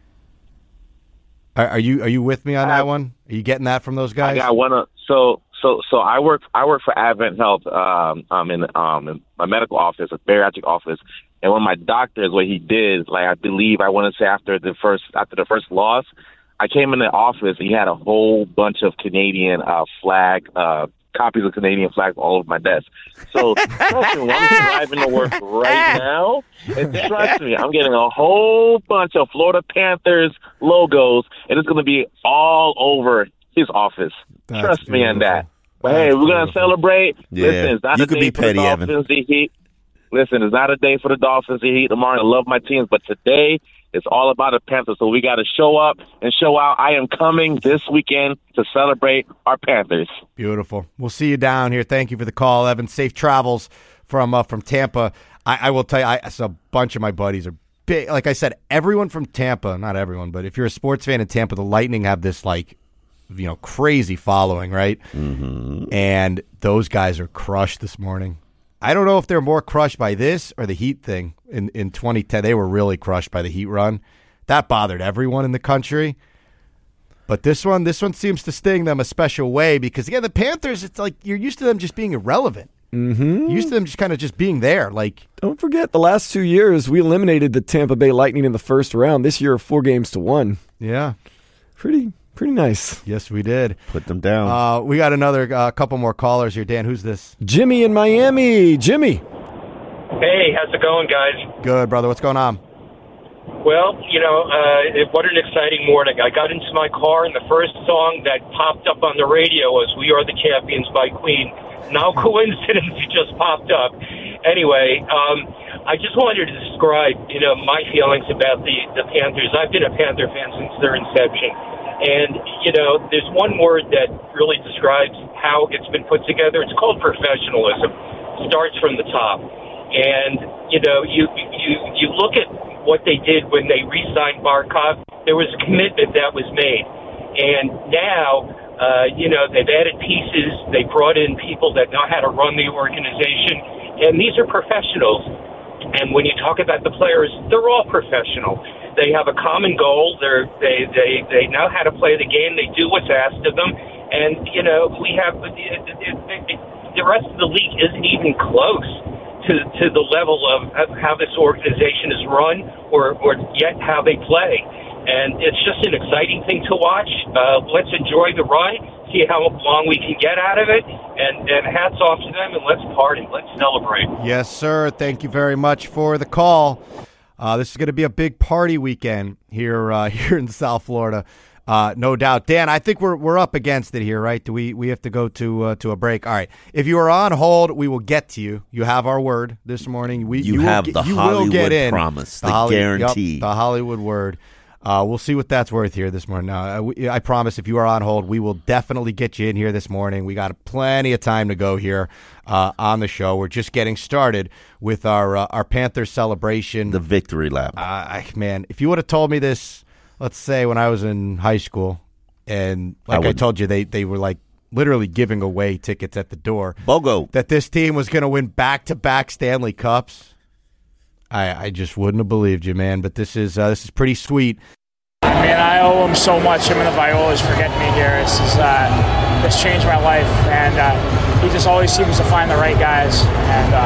Are, are you are you with me on that one? Are you getting that from those guys? I got one. Of, so so so I work I work for Advent Health um, um, in um in my medical office, a bariatric office, and one of my doctors, what he did, like I believe I want to say after the first after the first loss, I came in the office and he had a whole bunch of Canadian uh, flag, uh, copies of Canadian flags all over my desk. So trust me, I'm driving to work right now, and trust me, I'm getting a whole bunch of Florida Panthers logos, and it's going to be all over his office. That's trust beautiful. me on that. But That's hey, we're going to celebrate. Yeah. Listen, it's not you a could day be for petty, the Dolphins Evan. to Heat. Listen, it's not a day for the Dolphins to Heat tomorrow. I love my teams, but today it's all about the Panthers, so we got to show up and show out. I am coming this weekend to celebrate our Panthers. Beautiful. We'll see you down here. Thank you for the call, Evan. Safe travels from uh, from Tampa. I, I will tell you, I, a bunch of my buddies are big. Like I said, everyone from Tampa, not everyone, but if you're a sports fan in Tampa, the Lightning have this, like, you know, crazy following, right? Mm-hmm. And those guys are crushed this morning. I don't know if they're more crushed by this or the Heat thing. In in twenty ten, they were really crushed by the Heat run. That bothered everyone in the country. But this one, this one seems to sting them a special way because, again, the Panthers, it's like you're used to them just being irrelevant. Mm-hmm. You're used to them just kind of just being there. Like, don't forget, the last two years, we eliminated the Tampa Bay Lightning in the first round. This year, four games to one. Yeah. Pretty Pretty nice. Yes, we did. Put them down. Uh, we got another uh, couple more callers here. Dan, who's this? Jimmy in Miami. Jimmy. Hey, how's it going, guys? Good, brother. What's going on? Well, you know, uh, it, what an exciting morning. I got into my car, and the first song that popped up on the radio was We Are the Champions by Queen. No coincidence, it just popped up. Anyway, um, I just wanted to describe, you know, my feelings about the, the Panthers. I've been a Panther fan since their inception. And, you know, there's one word that really describes how it's been put together. It's called professionalism. It starts from the top. And, you know, you you you look at what they did when they re-signed Barkov. There was a commitment that was made. And now, uh, you know, they've added pieces. They brought in people that know how to run the organization. And these are professionals. And when you talk about the players, they're all professional. They have a common goal. They're, they they they know how to play the game. They do what's asked of them. And, you know, we have the, the, the rest of the league isn't even close to to the level of how this organization is run or, or yet how they play. And it's just an exciting thing to watch. Uh, let's enjoy the ride, see how long we can get out of it, and, and hats off to them, and let's party. Let's celebrate. Yes, sir. Thank you very much for the call. Uh, this is going to be a big party weekend here uh, here in South Florida, uh, no doubt. Dan, I think we're we're up against it here, right? Do we we have to go to uh, to a break? All right. If you are on hold, we will get to you. You have our word this morning. We you, you have will, the you Hollywood will get in. promise, the, the Holly, guarantee, yep, the Hollywood word. Uh, we'll see what that's worth here this morning. Now, uh, we, I promise if you are on hold, we will definitely get you in here this morning. We got plenty of time to go here uh, on the show. We're just getting started with our uh, our Panthers celebration. The victory lap. Uh, I, man, if you would have told me this, let's say when I was in high school, and like I, I told you, they, they were like literally giving away tickets at the door. BOGO. That this team was going to win back-to-back Stanley Cups. I, I just wouldn't have believed you, man. But this is uh, this is pretty sweet. I mean, I owe him so much. Him and the Violas for getting me here. This is uh, it's changed my life, and uh, he just always seems to find the right guys. And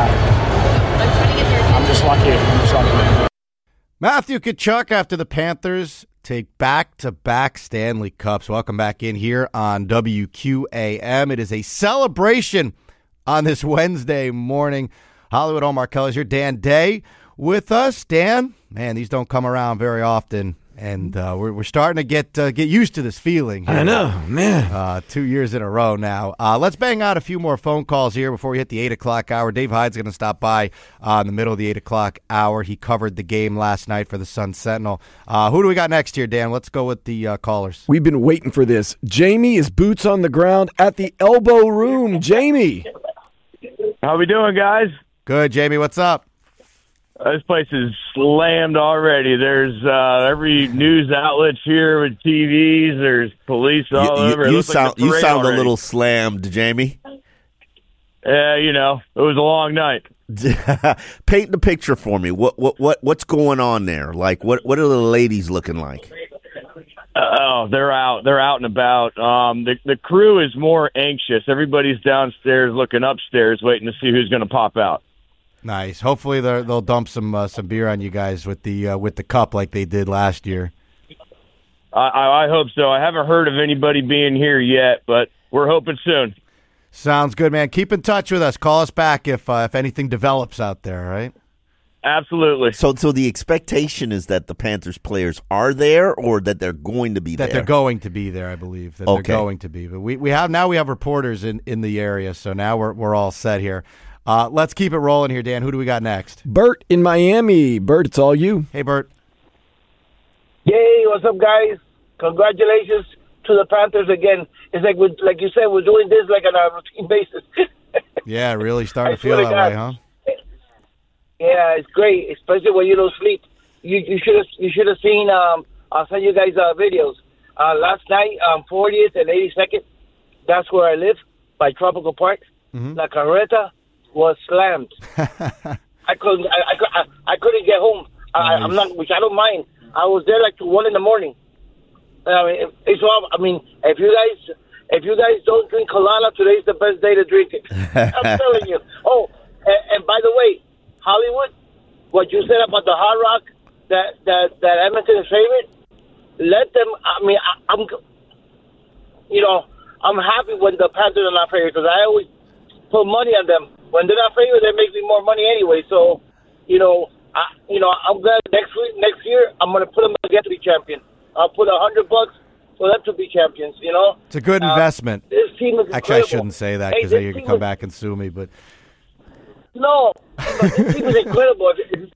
uh, I'm just lucky. I'm just lucky. Matthew Tkachuk after the Panthers take back-to-back Stanley Cups. Welcome back in here on W Q A M. It is a celebration on this Wednesday morning. Hollywood Omar Kelly's here. Dan Day with us. Dan, man, these don't come around very often. And uh, we're we're starting to get uh, get used to this feeling here. I know, man. Uh, two years in a row now. Uh, let's bang out a few more phone calls here before we hit the eight o'clock hour. Dave Hyde's going to stop by uh, in the middle of the eight o'clock hour. He covered the game last night for the Sun Sentinel. Uh, who do we got next here, Dan? Let's go with the uh, callers. We've been waiting for this. Jamie is boots on the ground at the Elbow Room. Jamie. How we doing, guys? Good, Jamie. What's up? This place is slammed already. There's uh, every news outlet here with T Vs. There's police all You, over. It you, you looks like sound the you parade sound already. a little slammed, Jamie. Yeah, you know, it was a long night. Paint the picture for me. What what what what's going on there? Like what what are the ladies looking like? Oh, they're out. They're out and about. Um, the the crew is more anxious. Everybody's downstairs looking upstairs, waiting to see who's going to pop out. Nice. Hopefully they're- they'll dump some uh, some beer on you guys with the uh, with the cup like they did last year. I, I, I hope so. I haven't heard of anybody being here yet, but we're hoping soon. Sounds good, man. Keep in touch with us. Call us back if uh, if anything develops out there, all right? Absolutely. So so the expectation is that the Panthers players are there or that they're going to be That there? they're going to be there, I believe. That Okay. they're going to be. But we, we have now we have reporters in, in the area, so now we're we're all set here. Uh, let's keep it rolling here, Dan. Who do we got next? Bert in Miami. Bert, it's all you. Hey, Bert. Yay, what's up, guys? Congratulations to the Panthers again. It's like, we like you said, we're doing this like on a routine basis. Yeah, really starting I to feel swear that to way, God. huh? Yeah, it's great, especially when you don't sleep. You you should have you should have seen. Um, I'll send you guys uh, videos. Uh, last night, um, fortieth and eighty-second. That's where I live by Tropical Park. Mm-hmm. La Carreta was slammed. I couldn't. I, I, cou- I, I couldn't get home. I, I'm not, which I don't mind. I was there like to one in the morning. I mean, if, it's all, I mean, if you guys, if you guys don't drink Colada, today's the best day to drink it. I'm telling you. Oh, and, and by the way, Hollywood, what you said about the Hard Rock, that that that Edmonton is favorite. Let them. I mean, I, I'm, you know, I'm happy when the Panthers are not favorite because I always put money on them. When they're not favorite, they make me more money anyway. So, you know, I, you know, I'm glad next week, next year, I'm going to put them again to be champion. I'll put a hundred bucks for them to be champions. You know, It's a good Uh, investment. this team is Actually, I incredible. shouldn't say that Hey, because this you can team come is- back and sue me. But No, but this team is incredible.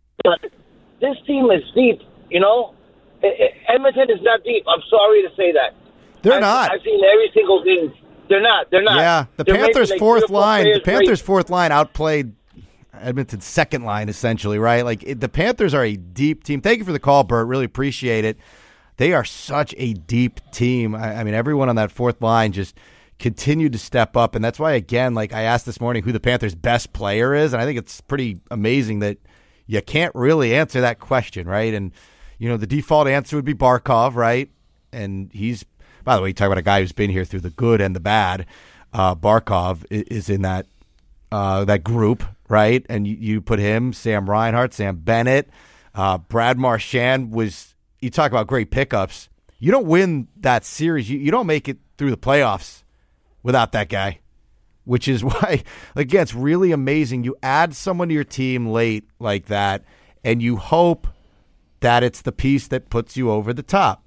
This team is deep. You know, E- E- Edmonton is not deep. I'm sorry to say that. They're I've, not. I've seen every single game. They're not. They're not. yeah, the They're Panthers' making, like, fourth three or four line. The players great. Panthers' fourth line outplayed Edmonton's second line essentially, right? Like it, the Panthers are a deep team. Thank you for the call, Bert. Really appreciate it. They are such a deep team. I, I mean, everyone on that fourth line just continued to step up, and that's why, again, like I asked this morning, who the Panthers' best player is, and I think it's pretty amazing that you can't really answer that question, right? And you know, the default answer would be Barkov, right? And he's, by the way, you talk about a guy who's been here through the good and the bad. Uh, Barkov i- is in that uh, that group, right? And you, you put him, Sam Reinhart, Sam Bennett, uh, Brad Marchand was. You talk about great pickups. You don't win that series. You, you don't make it through the playoffs without that guy, which is why, again, it's really amazing. You add someone to your team late like that, and you hope that it's the piece that puts you over the top.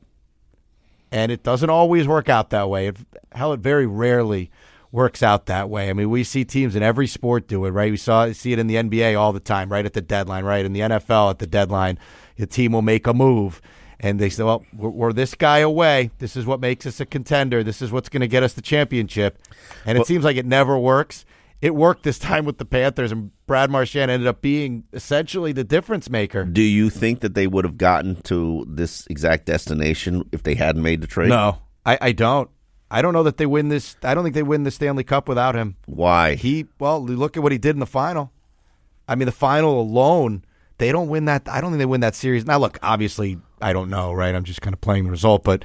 And it doesn't always work out that way. It, hell, it very rarely works out that way. I mean, we see teams in every sport do it, right? We saw see it in the N B A all the time, right at the deadline, right? In the N F L at the deadline, the team will make a move. And they say, well, we're, we're this guy away. This is what makes us a contender. This is what's going to get us the championship. And it Well- seems like it never works. It worked this time with the Panthers, and Brad Marchand ended up being essentially the difference maker. Do you think that they would have gotten to this exact destination if they hadn't made the trade? No, I, I don't. I don't know that they win this. I don't think they win the Stanley Cup without him. Why? He, well, look at what he did in the final. I mean, the final alone, they don't win that. I don't think they win that series. Now, look, obviously, I don't know, right? I'm just kind of playing the result, but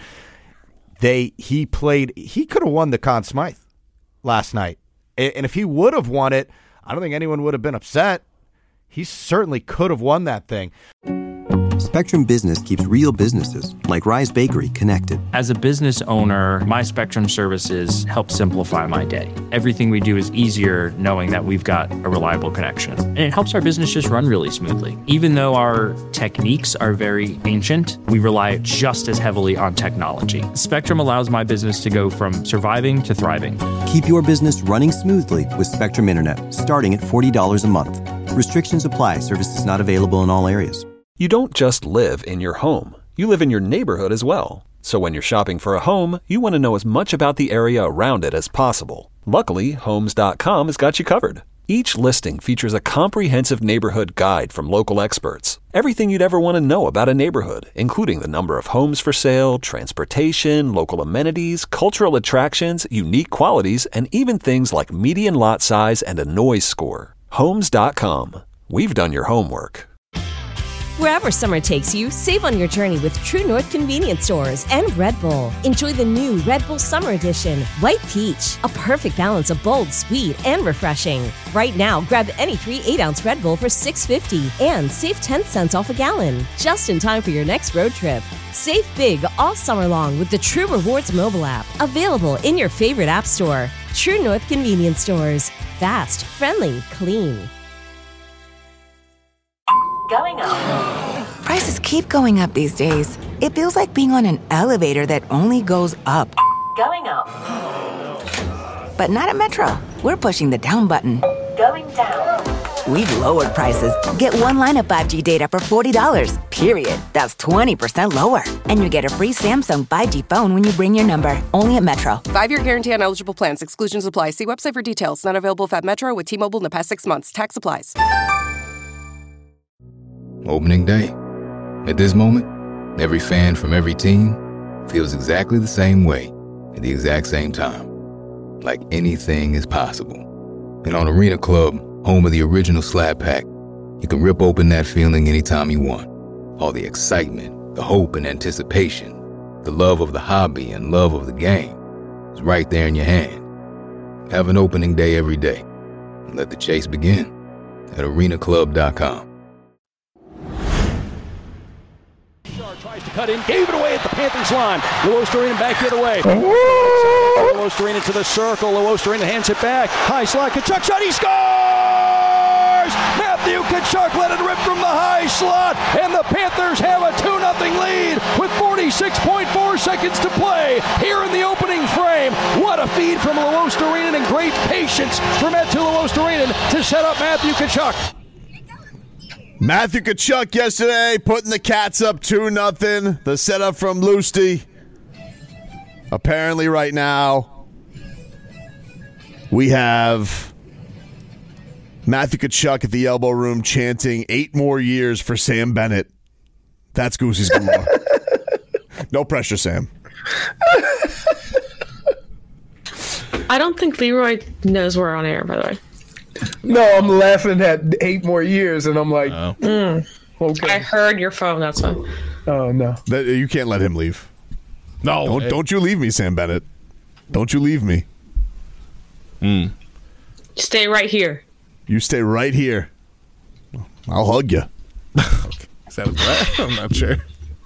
they he played. He could have won the Conn Smythe last night, A- and if he would have won it, I don't think anyone would have been upset. He certainly could have won that thing. Spectrum Business keeps real businesses, like Rise Bakery, connected. As a business owner, my Spectrum services help simplify my day. Everything we do is easier knowing that we've got a reliable connection. And it helps our business just run really smoothly. Even though our techniques are very ancient, we rely just as heavily on technology. Spectrum allows my business to go from surviving to thriving. Keep your business running smoothly with Spectrum Internet, starting at forty dollars a month. Restrictions apply. Services not available in all areas. You don't just live in your home. You live in your neighborhood as well. So when you're shopping for a home, you want to know as much about the area around it as possible. Luckily, Homes dot com has got you covered. Each listing features a comprehensive neighborhood guide from local experts. Everything you'd ever want to know about a neighborhood, including the number of homes for sale, transportation, local amenities, cultural attractions, unique qualities, and even things like median lot size and a noise score. Homes dot com. We've done your homework. Wherever summer takes you, save on your journey with True North Convenience Stores and Red Bull. Enjoy the new Red Bull Summer Edition, White Peach, a perfect balance of bold, sweet, and refreshing. Right now, grab any three eight-ounce Red Bull for six fifty and save ten cents off a gallon, just in time for your next road trip. Save big all summer long with the True Rewards mobile app, available in your favorite app store. True North Convenience Stores. Fast, friendly, clean. Going up. Prices keep going up these days. It feels like being on an elevator that only goes up. Going up. But not at Metro. We're pushing the down button. Going down. We've lowered prices. Get one line of five G data for forty dollars, period. That's twenty percent lower. And you get a free Samsung five G phone when you bring your number. Only at Metro. Five-year guarantee on eligible plans. Exclusions apply. See website for details. Not available at Metro with T-Mobile in the past six months. Tax applies. Opening day. At this moment, every fan from every team feels exactly the same way at the exact same time. Like anything is possible. And on Arena Club, home of the original Slab Pack, you can rip open that feeling anytime you want. All the excitement, the hope and anticipation, the love of the hobby and love of the game is right there in your hand. Have an opening day every day. And let the chase begin at arena club dot com. Tries to cut in, gave it away at the Panthers line. Luostarinen back the other way. Luostarinen to the circle. Luostarinen hands it back. High slot. Tkachuk shot. He scores! Matthew Tkachuk let it rip from the high slot, and the Panthers have a two nothing lead with forty-six point four seconds to play here in the opening frame. What a feed from Luostarinen and great patience from Eetu Luostarinen to set up Matthew Tkachuk. Matthew Tkachuk yesterday putting the Cats up two nothing. The setup from Lusty. Apparently right now we have Matthew Tkachuk at the elbow room chanting eight more years for Sam Bennett. That's Goosey's galore. No pressure, Sam. I don't think Leroy knows we're on air, by the way. No, I'm laughing at eight more years, and I'm like, oh. mm, okay. I heard your phone. That's fine. Oh no, that, you can't let him leave. No, don't, don't you leave me, Sam Bennett. Don't you leave me. Mm. Stay right here. You stay right here. I'll hug you. Is that a threat? I'm not sure.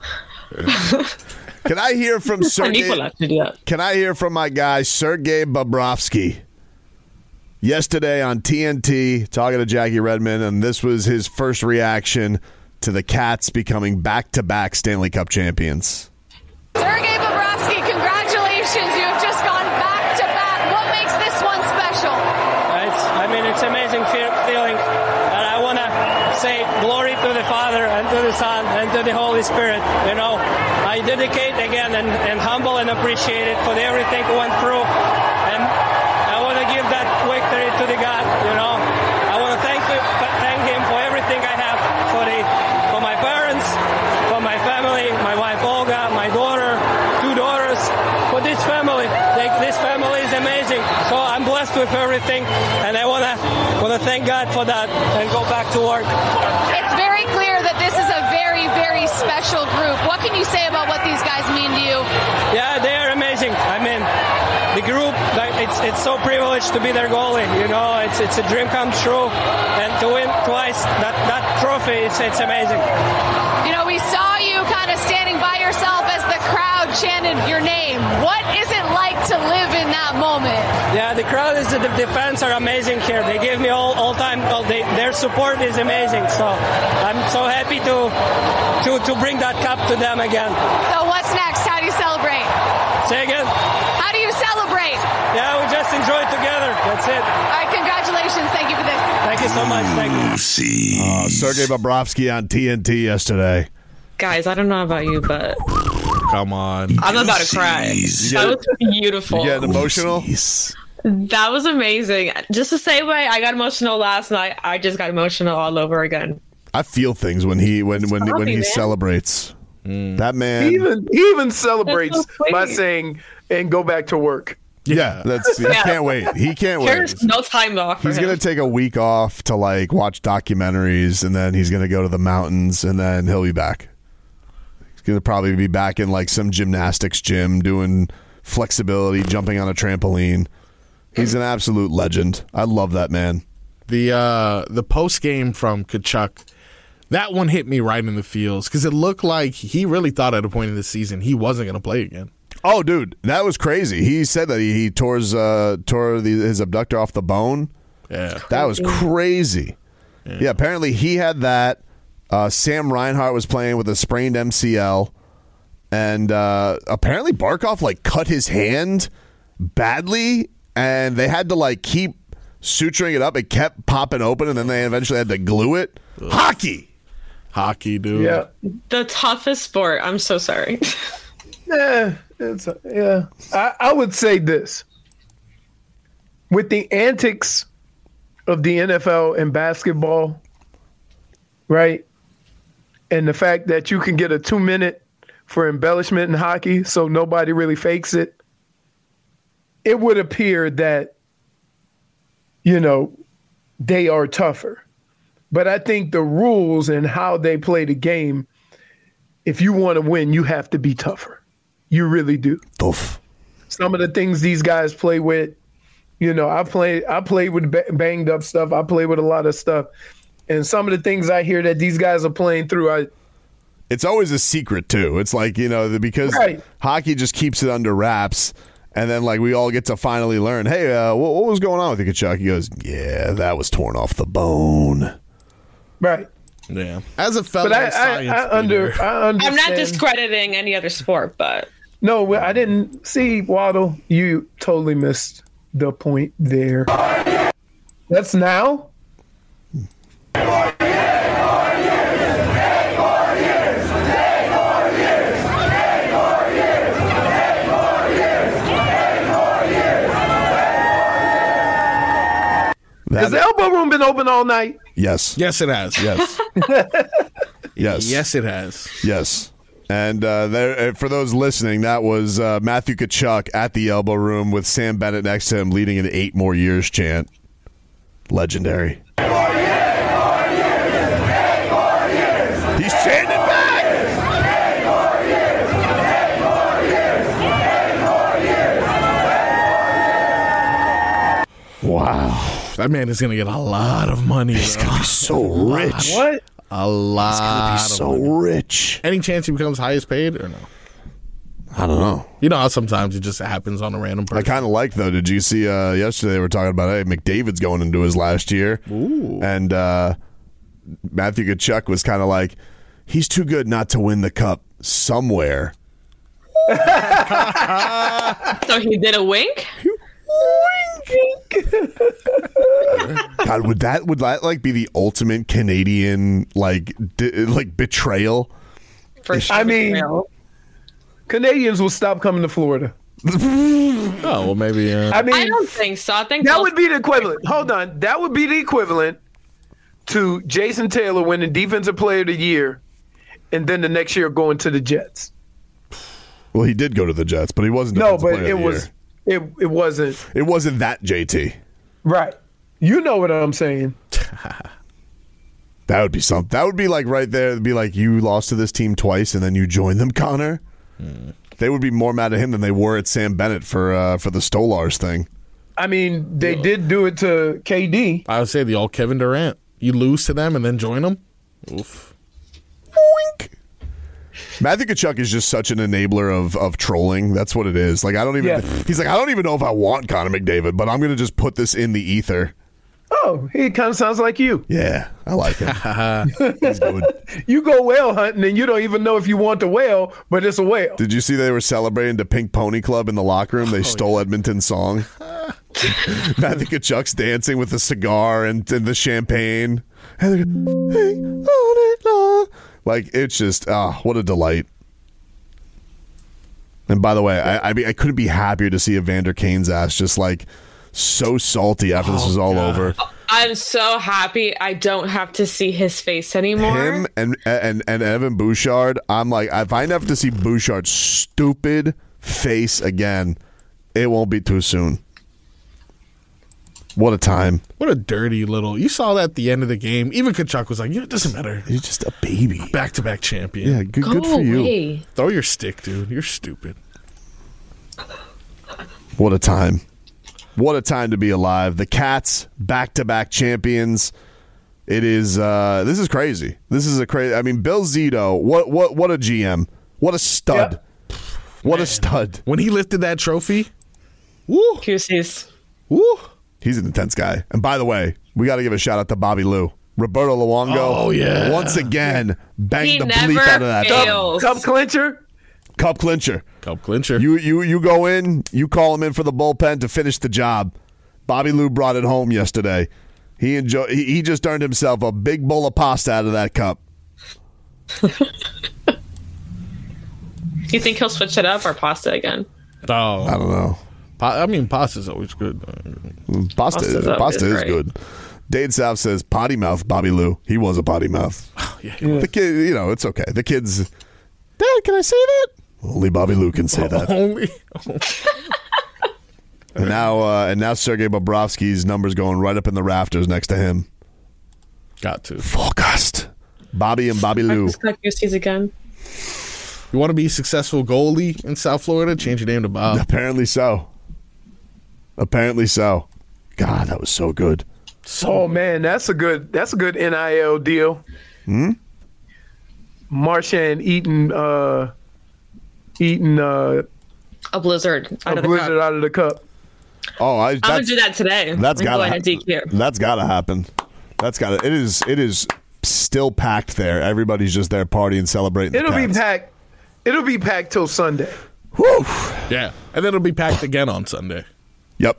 Can I hear from Sergey? Can I hear from my guy Sergey Bobrovsky? Yesterday on T N T, talking to Jackie Redmond, and this was his first reaction to the Cats becoming back-to-back Stanley Cup champions. Sergey Bobrovsky, congratulations. You have just gone back-to-back. What makes this one special? It's, I mean, it's an amazing fe- feeling. And I want to say glory to the Father and to the Son and to the Holy Spirit. You know, I dedicate again and, and humble and appreciate it for everything we went through. And I want to give that victory to the God, you know. I want to thank thank Him for everything I have, for the for my parents, for my family, my wife Olga, my daughter, two daughters, for this family. They, this family is amazing. So I'm blessed with everything, and I want to want to thank God for that and go back to work. It's very clear that this is a very, very special group. What can you say about what these guys mean to you? Yeah, they are amazing. I mean, the group, it's it's so privileged to be their goalie. You know, it's it's a dream come true, and to win twice that that trophy, it's it's amazing. You know, we saw you kind of standing by yourself as the crowd chanted your name. What is it like to live in that moment? Yeah, the crowd is the defense are amazing here. They give me all all time. All they, their support is amazing. So I'm so happy to to to bring that cup to them again. So what's next? How do you celebrate? Say again. How do you celebrate? Yeah, we just enjoy it together. That's it. All right, congratulations. Thank you for this. Thank you so much. Thank you. Uh, Sergei Bobrovsky on T N T yesterday. Guys, I don't know about you, but come on, I'm about to cry. That was beautiful. You getting emotional? That was amazing. Just the same way I got emotional last night, I just got emotional all over again. I feel things when he when when Stop when me, he man. celebrates. That man. He even he even celebrates That's so by sweet. saying, "And go back to work." Yeah, that's he Yeah. can't wait. He can't wait. There's no time off for He's him. gonna take a week off to like watch documentaries, and then he's gonna go to the mountains, and then he'll be back. He's gonna probably be back in like some gymnastics gym doing flexibility, jumping on a trampoline. He's an absolute legend. I love that man. The uh, the post game from Kachuk, that one hit me right in the feels because it looked like he really thought at a point in the season he wasn't going to play again. Oh, dude, that was crazy. He said that he, he tore his, uh, tore the, his abductor off the bone. Yeah, that was crazy. Yeah, yeah apparently he had that. Uh, Sam Reinhart was playing with a sprained M C L, and uh, apparently Barkov like cut his hand badly, and they had to like keep suturing it up. It kept popping open, and then they eventually had to glue it. Ugh. Hockey, hockey, dude. Yeah, The toughest sport. I'm so sorry. Yeah, it's yeah. I, I would say this: with the antics of the N F L and basketball, right, and the fact that you can get a two minute for embellishment in hockey, so nobody really fakes it. It would appear that, you know, they are tougher, but I think the rules and how they play the game, if you want to win, you have to be tougher. You really do. Oof. Some of the things these guys play with, you know, I play, I play with ba- banged up stuff. I play with a lot of stuff, and some of the things I hear that these guys are playing through, I. It's always a secret too. It's like, you know, because Right. hockey just keeps it under wraps, and then like we all get to finally learn. Hey, uh, what, what was going on with you, Kachuk? He goes, "Yeah, that was torn off the bone." Right. Yeah. As a fellow But I, I, science I, under, major. I understand. I'm not discrediting any other sport, but No, well, I didn't see Waddle. You totally missed the point there. That's now. Has the elbow room been open all night? Yes. Yes, it has. Yes. Yes. Yes, it has. Yes. And uh, there, uh, for those listening, that was uh, Matthew Kachuk at the elbow room with Sam Bennett next to him, leading an eight more years chant. Legendary. He's chanting back. Wow. That man is going to get a lot of money. He's going to be so rich. What? A lot. He's going to be so of money. rich. Any chance he becomes highest paid or no? I don't know. You know how sometimes it just happens on a random person. I kind of like, though, did you see uh, yesterday they were talking about, hey, McDavid's going into his last year. Ooh. And uh, Matthew Kachuk was kind of like, he's too good not to win the cup somewhere. so he did a wink. God, would that would that like be the ultimate Canadian like di- like betrayal? For sure. I mean, Canadians will stop coming to Florida. Oh, well, maybe. Uh, I mean, I don't think so. I think that they'll- would be the equivalent. Hold on, that would be the equivalent to Jason Taylor winning Defensive Player of the Year, and then the next year going to the Jets. Well, he did go to the Jets, but he wasn't. No, Defensive but Player it of the was Year. it it wasn't It wasn't that J T. right. You know what I'm saying? That would be something. That would be like right there. It'd be like you lost to this team twice and then you joined them, Connor. Hmm. They would be more mad at him than they were at Sam Bennett for uh, for the Stolars thing. I mean, they did do it to K D. I would say the old Kevin Durant. You lose to them and then join them. Oof. Matthew Tkachuk is just such an enabler of of trolling. That's what it is. Like I don't even. Yeah. He's like I don't even know if I want Connor McDavid, but I'm gonna just put this in the ether. Oh, he kind of sounds like you. Yeah, I like him. He's good. You go whale hunting and you don't even know if you want the whale, but it's a whale. Did you see they were celebrating the Pink Pony Club in the locker room? They oh, stole yeah. Edmonton's song. Matthew Tkachuk's dancing with a cigar and, and the champagne. And they're going, hey, on it, la. Like, it's just, ah, oh, what a delight. And by the way, I, I, mean, I couldn't be happier to see Evander Kane's ass just like so salty after oh, this was all God. over. I'm so happy I don't have to see his face anymore. Him and and and Evan Bouchard, I'm like, if I never have to see Bouchard's stupid face again, it won't be too soon. What a time. What a dirty little... You saw that at the end of the game. Even Tkachuk was like, yeah, it doesn't matter. He's just a baby. Back-to-back champion. Yeah, good, good for away. you. Throw your stick, dude. You're stupid. What a time. What a time to be alive. The Cats, back-to-back champions. It is... Uh, this is crazy. This is a crazy... I mean, Bill Zito, what what what a G M. What a stud. Yep. What Man. a stud. When he lifted that trophy... Woo! Q Cs. Woo! He's an intense guy. And by the way, we got to give a shout out to Bobby Lou. Roberto Luongo. Oh, yeah. Once again, banged he the never bleep out of that. fails. Cup clincher? Cup clincher. Cup clincher. You, you, you go in, you call him in for the bullpen to finish the job. Bobby Lou brought it home yesterday. He enjoy, he, he just earned himself a big bowl of pasta out of that cup. You think he'll switch it up or pasta again? Oh, I don't know. I mean, pasta's always good. Pasta, pasta, pasta is good. Dade South says potty mouth Bobby Lou. He was a potty mouth. Oh, yeah, yeah. The kid, you know, it's okay. The kids, Dad, can I say that? Only Bobby Lou can say that. Only. and now, uh, and now, Sergei Bobrovsky's numbers going right up in the rafters next to him. Got to focused. Bobby and Bobby Lou. Again. You want to be a successful goalie in South Florida? Change your name to Bob. Apparently so. Apparently so. God, that was so good. So oh man, that's a good that's a good N I L deal. Hmm? Marchand eating uh eating uh a blizzard out a of the blizzard cup. out of the cup. Oh, I I'm gonna do that today. That's I'm gotta going to D Q. That's gotta happen. That's gotta it is it is still packed there. Everybody's just there partying, celebrating. It'll the be packed it'll be packed till Sunday. Whew. Yeah. And then it'll be packed again on Sunday. Yep.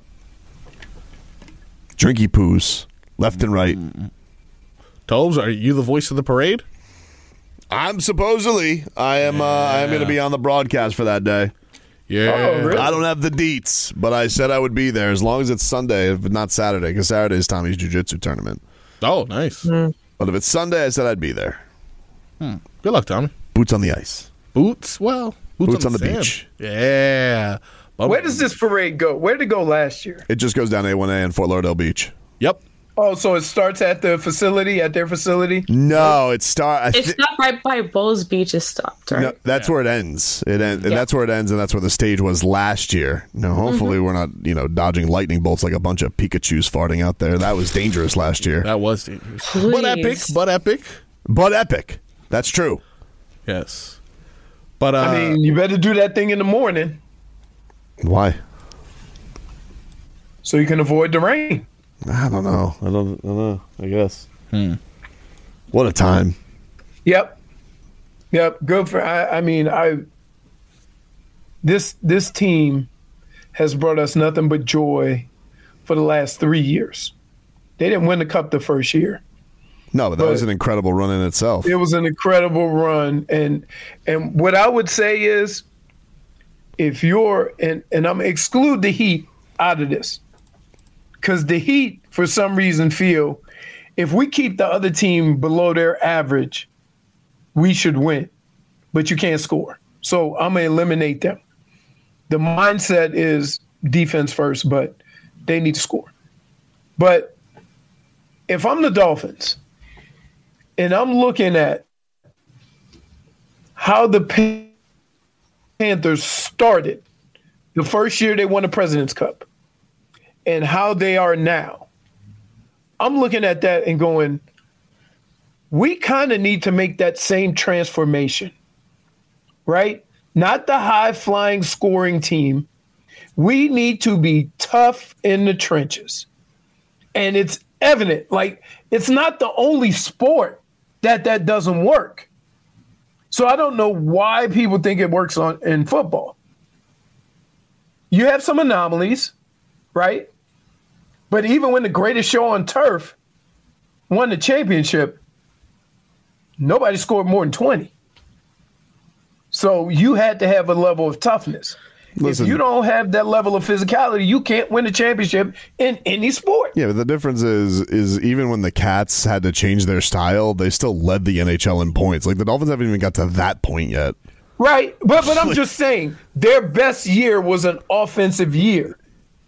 Drinky poos, left and right. Tobes, are you the voice of the parade? I'm supposedly. I am. Yeah. Uh, I am going to be on the broadcast for that day. Yeah. Oh, really? I don't have the deets, but I said I would be there as long as it's Sunday, if not Saturday, because Saturday is Tommy's jiu-jitsu tournament. Oh, nice. Mm. But if it's Sunday, I said I'd be there. Hmm. Good luck, Tommy. Boots on the ice. Boots? Well, boots, boots on, on the, the beach. Yeah. But where does this parade go? Where did it go last year? It just goes down A one A in Fort Lauderdale Beach. Yep. Oh, so it starts at the facility, at their facility? No, it starts. It's th- not right by Bowles Beach. It stopped, right? No, that's yeah. where it ends. It ends. Yeah. That's where it ends, and that's where the stage was last year. Now, hopefully, mm-hmm. we're not, you know, dodging lightning bolts like a bunch of Pikachus farting out there. That was dangerous last year. That was dangerous. Please. But epic. But epic. But epic. That's true. Yes. But uh, I mean, you better do that thing in the morning. Why? So you can avoid the rain. I don't know. I don't, I don't know. I guess. Hmm. What a time. Yep. Yep. Good for. I, I mean, I. This this team has brought us nothing but joy for the last three years. They didn't win the cup the first year. No, but that but was an incredible run in itself. It was an incredible run, and and what I would say is, if you're and and I'm exclude the Heat out of this. Because the Heat, for some reason, feel if we keep the other team below their average, we should win. But you can't score. So I'm going to eliminate them. The mindset is defense first, but they need to score. But if I'm the Dolphins and I'm looking at how the Panthers started the first year they won the President's Cup, and how they are now, I'm looking at that and going, we kind of need to make that same transformation, right? Not the high-flying scoring team. We need to be tough in the trenches. And it's evident. Like, it's not the only sport that that doesn't work. So I don't know why people think it works on in football. You have some anomalies, right? But even when the greatest show on turf won the championship, nobody scored more than twenty. So you had to have a level of toughness. Listen, if you don't have that level of physicality, you can't win a championship in any sport. Yeah, but the difference is is even when the Cats had to change their style, they still led the N H L in points. Like the Dolphins haven't even got to that point yet. Right, but but I'm just saying their best year was an offensive year.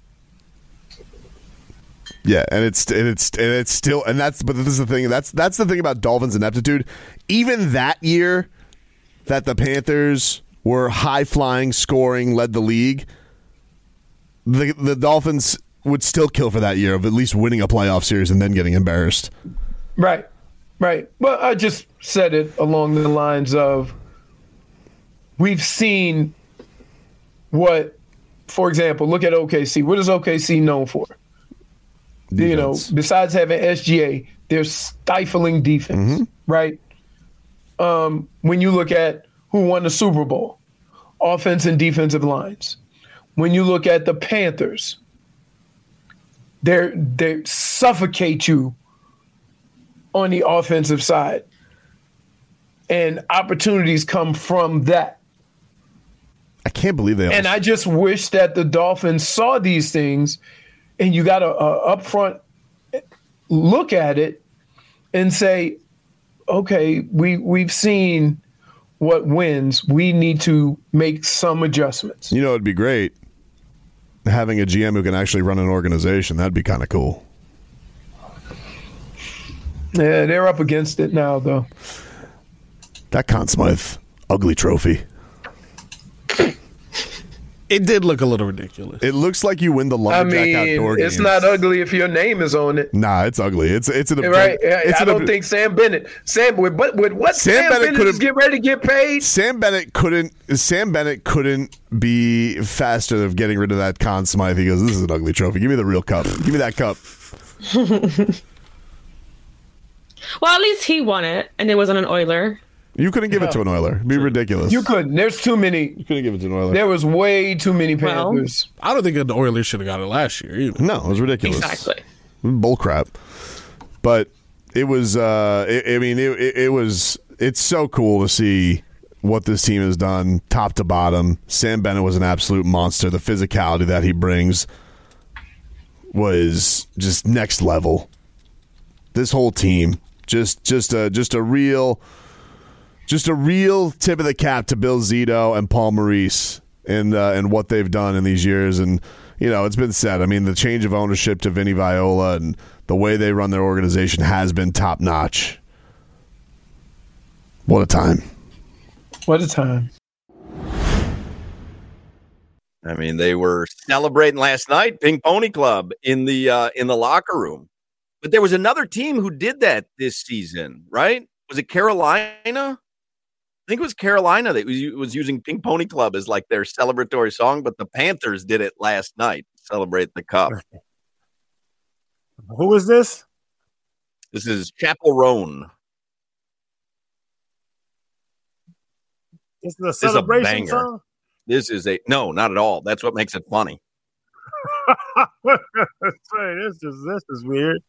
Yeah, and it's and it's and it's still and that's but this is the thing that's that's the thing about Dolphins' ineptitude. Even that year that the Panthers were high flying, scoring, led the league, the the Dolphins would still kill for that year of at least winning a playoff series and then getting embarrassed. Right, right. Well, I just said it along the lines of we've seen what, for example, look at O K C. What is O K C known for? Defense. You know, besides having S G A, they're stifling defense, mm-hmm. right? Um, when you look at who won the Super Bowl, offense and defensive lines. When you look at the Panthers, they they suffocate you on the offensive side, and opportunities come from that. I can't believe they. And I just wish that the Dolphins saw these things. And you got to uh, upfront look at it and say, okay, we, we've seen what wins. We need to make some adjustments. You know, it'd be great having a G M who can actually run an organization. That'd be kind of cool. Yeah, they're up against it now, though. That Conn Smythe ugly trophy. It did look a little ridiculous. It looks like you win the Lumberjack I mean, Outdoor Games. It's not ugly if your name is on it. Nah, it's ugly. It's it's an right. It's I an don't ob- think Sam Bennett. Sam with what with what Sam, Sam Bennett, Bennett is getting ready to get paid. Sam Bennett couldn't. Sam Bennett couldn't be faster of getting rid of that Conn Smythe. He goes, "This is an ugly trophy. Give me the real cup. Give me that cup." Well, at least he won it, and it wasn't an Oiler. You couldn't give no. it to an Oiler. It'd be ridiculous. You couldn't. There's too many. You couldn't give it to an Oiler. There was way too many Panthers. Well, I don't think the Oilers should have got it last year either. No, it was ridiculous. Exactly. Bull crap. But it was, uh, it, I mean, it, it, it was, it's so cool to see what this team has done top to bottom. Sam Bennett was an absolute monster. The physicality that he brings was just next level. This whole team, just, just a, just a real... Just a real tip of the cap to Bill Zito and Paul Maurice and uh, and what they've done in these years. And, you know, it's been said. I mean, the change of ownership to Vinny Viola and the way they run their organization has been top-notch. What a time. What a time. I mean, they were celebrating last night, Pink Pony Club, in the uh, in the locker room. But there was another team who did that this season, right? Was it Carolina? I think it was Carolina that was, was using Pink Pony Club as like their celebratory song, but the Panthers did it last night to celebrate the cup. Who is this? This is Chapel Roan. This is a celebration this is a banger. song? This is a no, not at all. That's what makes it funny. this is this is weird.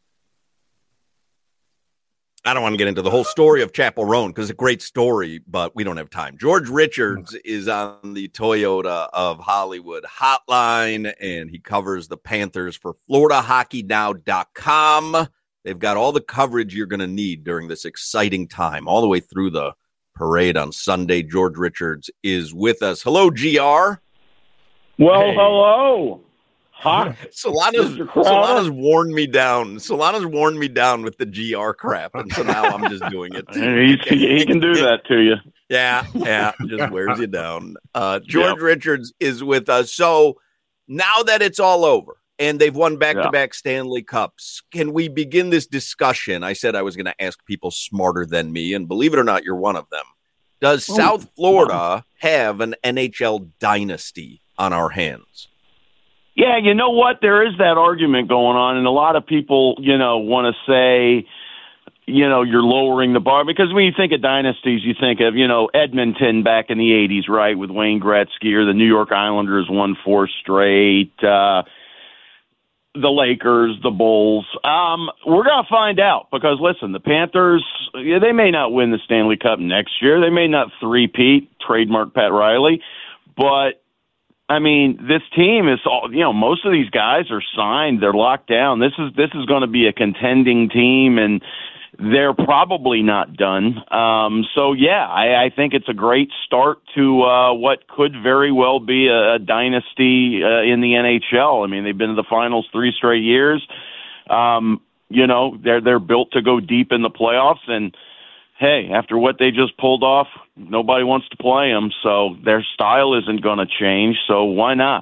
I don't want to get into the whole story of Chapel Roan because it's a great story, but we don't have time. George Richards is on the Toyota of Hollywood hotline, and he covers the Panthers for Florida Hockey Now dot com. They've got all the coverage you're going to need during this exciting time, all the way through the parade on Sunday. George Richards is with us. Hello, G R. Well, hey. hello. Huh? Solana's, Solana's worn me down. Solana's worn me down with the G R crap, and so now I'm just doing it. He's, he can do that to you. Yeah, yeah, just wears you down. Uh, George yep. Richards is with us. So now that it's all over, and they've won back-to-back yeah. Stanley Cups. Can we begin this discussion? I said I was going to ask people smarter than me, and believe it or not, you're one of them. Does oh, South Florida wow. have an N H L dynasty on our hands? Yeah, you know what? There is that argument going on, and a lot of people, you know, want to say, you know, you're lowering the bar. Because when you think of dynasties, you think of, you know, Edmonton back in the eighties, right, with Wayne Gretzky, or the New York Islanders won four straight, uh, the Lakers, the Bulls. Um, we're going to find out because, listen, the Panthers, yeah, they may not win the Stanley Cup next year. They may not three-peat, trademark Pat Riley, but I mean, this team is all, you know, most of these guys are signed. They're locked down. This is this is going to be a contending team, and they're probably not done. Um, so, yeah, I, I think it's a great start to uh, what could very well be a, a dynasty uh, in the N H L. I mean, they've been to the finals three straight years. Um, you know, they're they're built to go deep in the playoffs, and hey, after what they just pulled off, nobody wants to play them, so their style isn't going to change, so why not?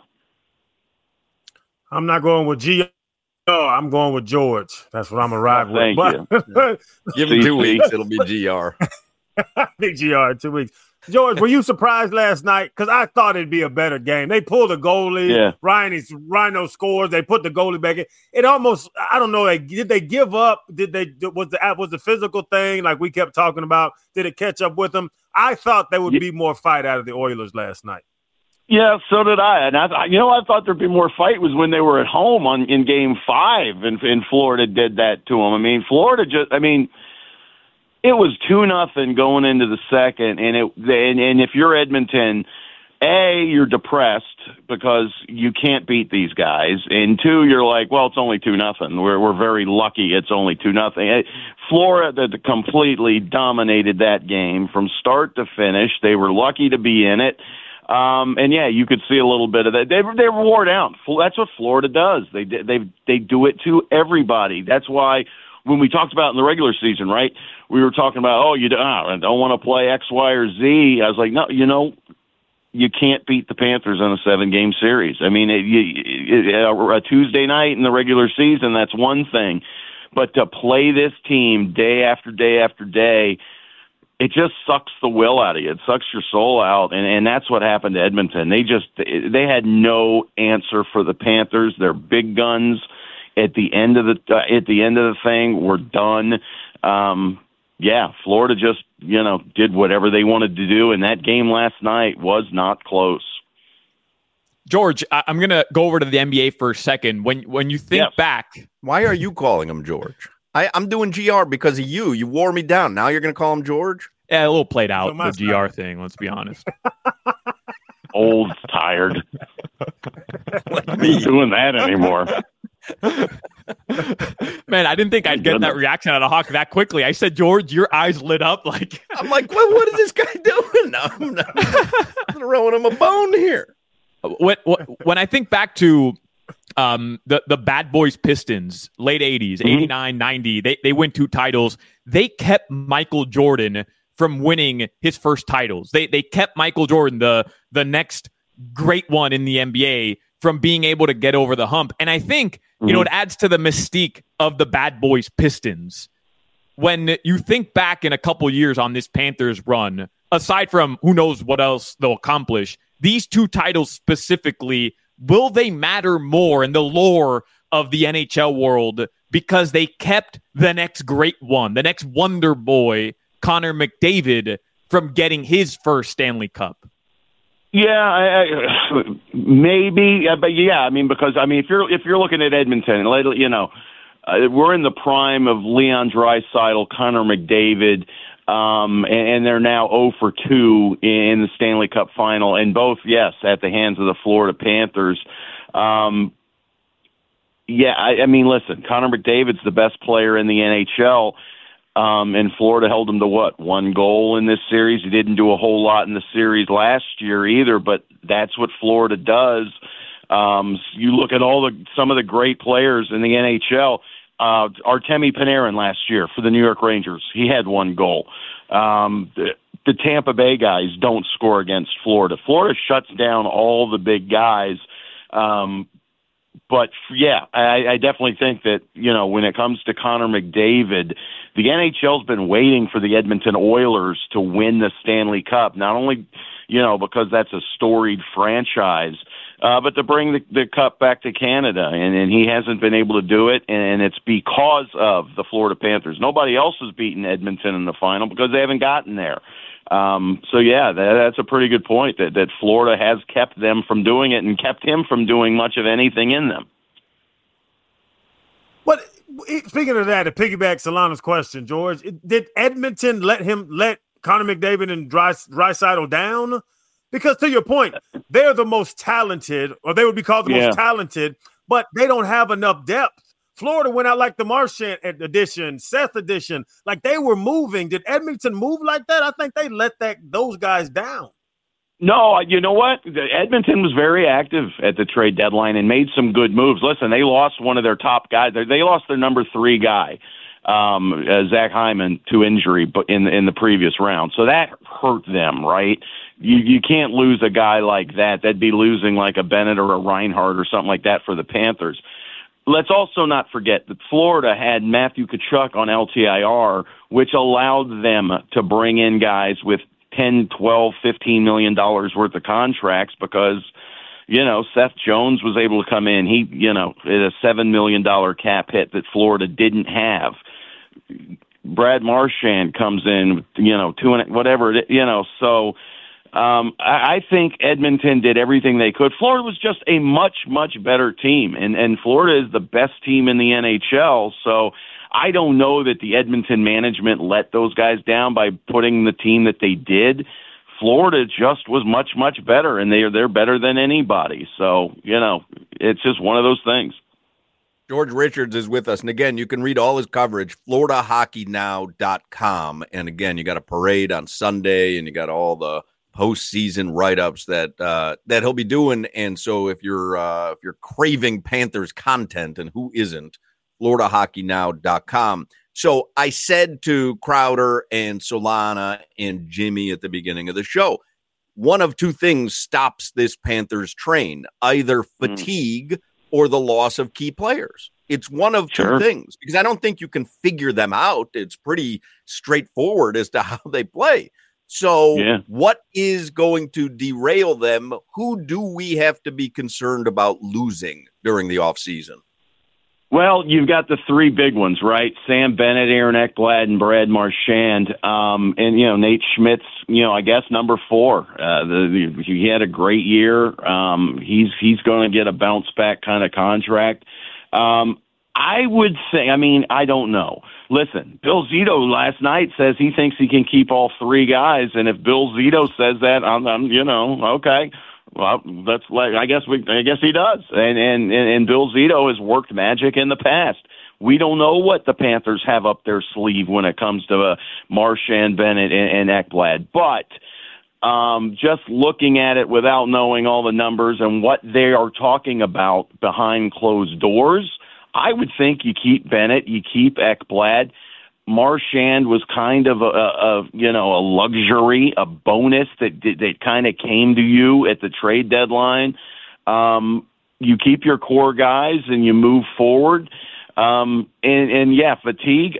I'm not going with G R. I'm going with George. That's what I'm going to ride oh, with. Thank but, you. Give him two weeks. It'll be G R. Big G R in two weeks. George, were you surprised last night? Because I thought it'd be a better game. They pulled a goalie. Yeah. Ryan, Rhino scores. They put the goalie back in. It almost, I don't know, did they give up? Did they, was the, was the physical thing like we kept talking about? Did it catch up with them? I thought there would yeah. be more fight out of the Oilers last night. Yeah, so did I. And I, you know, I thought there'd be more fight was when they were at home on in Game Five, and, and Florida did that to them. I mean, Florida just, I mean. It was two nothing going into the second, and it and, and if you're Edmonton, A, you're depressed because you can't beat these guys, and two, you're like, well, it's only two nothing. We're we're very lucky it's only two nothing. Florida completely dominated that game from start to finish. They were lucky to be in it. Um, and yeah, you could see a little bit of that. They they were wore down. That's what Florida does. They they they do it to everybody. That's why when we talked about in the regular season, right? We were talking about, oh, you don't, oh, don't want to play X, Y, or Z. I was like, no, you know, you can't beat the Panthers in a seven-game series. I mean, it, it, it, a Tuesday night in the regular season, that's one thing. But to play this team day after day after day, it just sucks the will out of you. It sucks your soul out, and, and that's what happened to Edmonton. They just they had no answer for the Panthers. They're big guns. At the end of the uh, at the end of the thing, we're done. Um, Yeah, Florida just, you know, did whatever they wanted to do, and that game last night was not close. George, I'm going to go over to the N B A for a second. When when you think yes. back. Why are you calling him George? I, I'm doing G R because of you. You wore me down. Now you're going to call him George? Yeah, a little played out, the G R thing, let's be honest. Old, tired. Not doing that anymore. Man, I didn't think I'd get that reaction out of Hawk that quickly. I said, George, your eyes lit up like I'm like, what? What is this guy doing? I'm, not, I'm throwing him a bone here. When, when I think back to um, the the Bad Boys Pistons, late eighties, mm-hmm. eighty-nine, ninety, they they win two titles. They kept Michael Jordan from winning his first titles. They they kept Michael Jordan, the the next great one in the N B A, from being able to get over the hump. And I think, you know, it adds to the mystique of the Bad Boys Pistons. When you think back in a couple years on this Panthers run, aside from who knows what else they'll accomplish, these two titles specifically, will they matter more in the lore of the N H L world because they kept the next great one, the next wonder boy, Connor McDavid, from getting his first Stanley Cup? Yeah, I, I, maybe, but yeah, I mean, because I mean, if you're if you're looking at Edmonton, you know, uh, we're in the prime of Leon Draisaitl, Connor McDavid, um, and, and they're now oh for two in the Stanley Cup final, and both, yes, at the hands of the Florida Panthers. Um, yeah, I, I mean, listen, Connor McDavid's the best player in the N H L. Um, and Florida held him to what? One goal in this series. He didn't do a whole lot in the series last year either, but that's what Florida does. Um, you look at all the some of the great players in the N H L. Uh, Artemi Panarin last year for the New York Rangers, he had one goal. Um, the, the Tampa Bay guys don't score against Florida. Florida shuts down all the big guys. Um, but yeah, I, I definitely think that, you know, when it comes to Connor McDavid, the N H L's been waiting for the Edmonton Oilers to win the Stanley Cup, not only, you know, because that's a storied franchise, uh, but to bring the, the cup back to Canada, and, and he hasn't been able to do it, and it's because of the Florida Panthers. Nobody else has beaten Edmonton in the final because they haven't gotten there. Um, so, yeah, that, that's a pretty good point, that, that Florida has kept them from doing it and kept him from doing much of anything in them. But speaking of that, to piggyback Solana's question, George, did Edmonton let him let Connor McDavid and Draisaitl down? Because to your point, they're the most talented, or they would be called the Yeah. most talented, but they don't have enough depth. Florida went out like the Marchand edition, Seth edition, like they were moving. Did Edmonton move like that? I think they let that those guys down. No, you know what? Edmonton was very active at the trade deadline and made some good moves. Listen, they lost one of their top guys. They lost their number three guy, um, uh, Zach Hyman, to injury, but in in the previous round. So that hurt them, right? You you can't lose a guy like that. That'd be losing like a Bennett or a Reinhart or something like that for the Panthers. Let's also not forget that Florida had Matthew Tkachuk on L T I R, which allowed them to bring in guys with ten, twelve, fifteen million dollars worth of contracts because, you know, Seth Jones was able to come in. He, you know, a seven million dollars cap hit that Florida didn't have. Brad Marchand comes in, you know, two and whatever, you know, so um, I, I think Edmonton did everything they could. Florida was just a much, much better team, and, and Florida is the best team in the N H L, so I don't know that the Edmonton management let those guys down by putting the team that they did. Florida just was much, much better, and they're they're better than anybody. So, you know, it's just one of those things. George Richards is with us. And again, you can read all his coverage, florida hockey now dot com. And again, you got a parade on Sunday, and you got all the postseason write-ups that uh, that he'll be doing. And so if you're uh, if you're craving Panthers content, and who isn't, florida hockey now dot com. So I said to Crowder and Solana and Jimmy at the beginning of the show, one of two things stops this Panthers train, either fatigue mm. or the loss of key players. It's one of sure. two things, because I don't think you can figure them out. It's pretty straightforward as to how they play. So yeah. what is going to derail them? Who do we have to be concerned about losing during the offseason? Well, you've got the three big ones, right? Sam Bennett, Aaron Ekblad, and Brad Marchand. Um, and, you know, Nate Schmidt's, you know, I guess number four. Uh, the, the, he had a great year. Um, he's he's going to get a bounce-back kind of contract. Um, I would say, I mean, I don't know. Listen, Bill Zito last night says he thinks he can keep all three guys, and if Bill Zito says that, I'm, I'm you know, okay. Well, that's like I guess we I guess he does, and and and Bill Zito has worked magic in the past. We don't know what the Panthers have up their sleeve when it comes to uh, Marchand, Bennett, and, and Ekblad, but um, just looking at it without knowing all the numbers and what they are talking about behind closed doors, I would think you keep Bennett, you keep Ekblad. Marchand was kind of a, a, a you know a luxury, a bonus that that kind of came to you at the trade deadline. Um, you keep your core guys and you move forward. Um, and, and yeah, fatigue.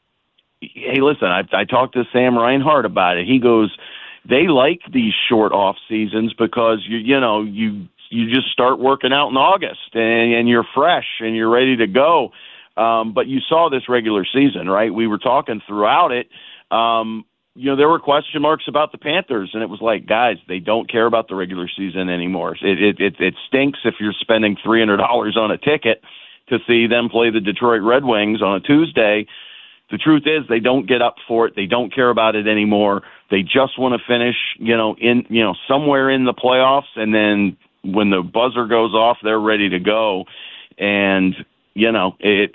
Hey, listen, I, I talked to Sam Reinhart about it. He goes, they like these short off seasons because you you know you you just start working out in August and, and you're fresh and you're ready to go. Um, but you saw this regular season, right? We were talking throughout it. Um, you know, there were question marks about the Panthers, and it was like, guys, they don't care about the regular season anymore. It it it, it stinks if you're spending three hundred dollars on a ticket to see them play the Detroit Red Wings on a Tuesday. The truth is, they don't get up for it. They don't care about it anymore. They just want to finish, you know, in you know somewhere in the playoffs, and then when the buzzer goes off, they're ready to go. And you know, it.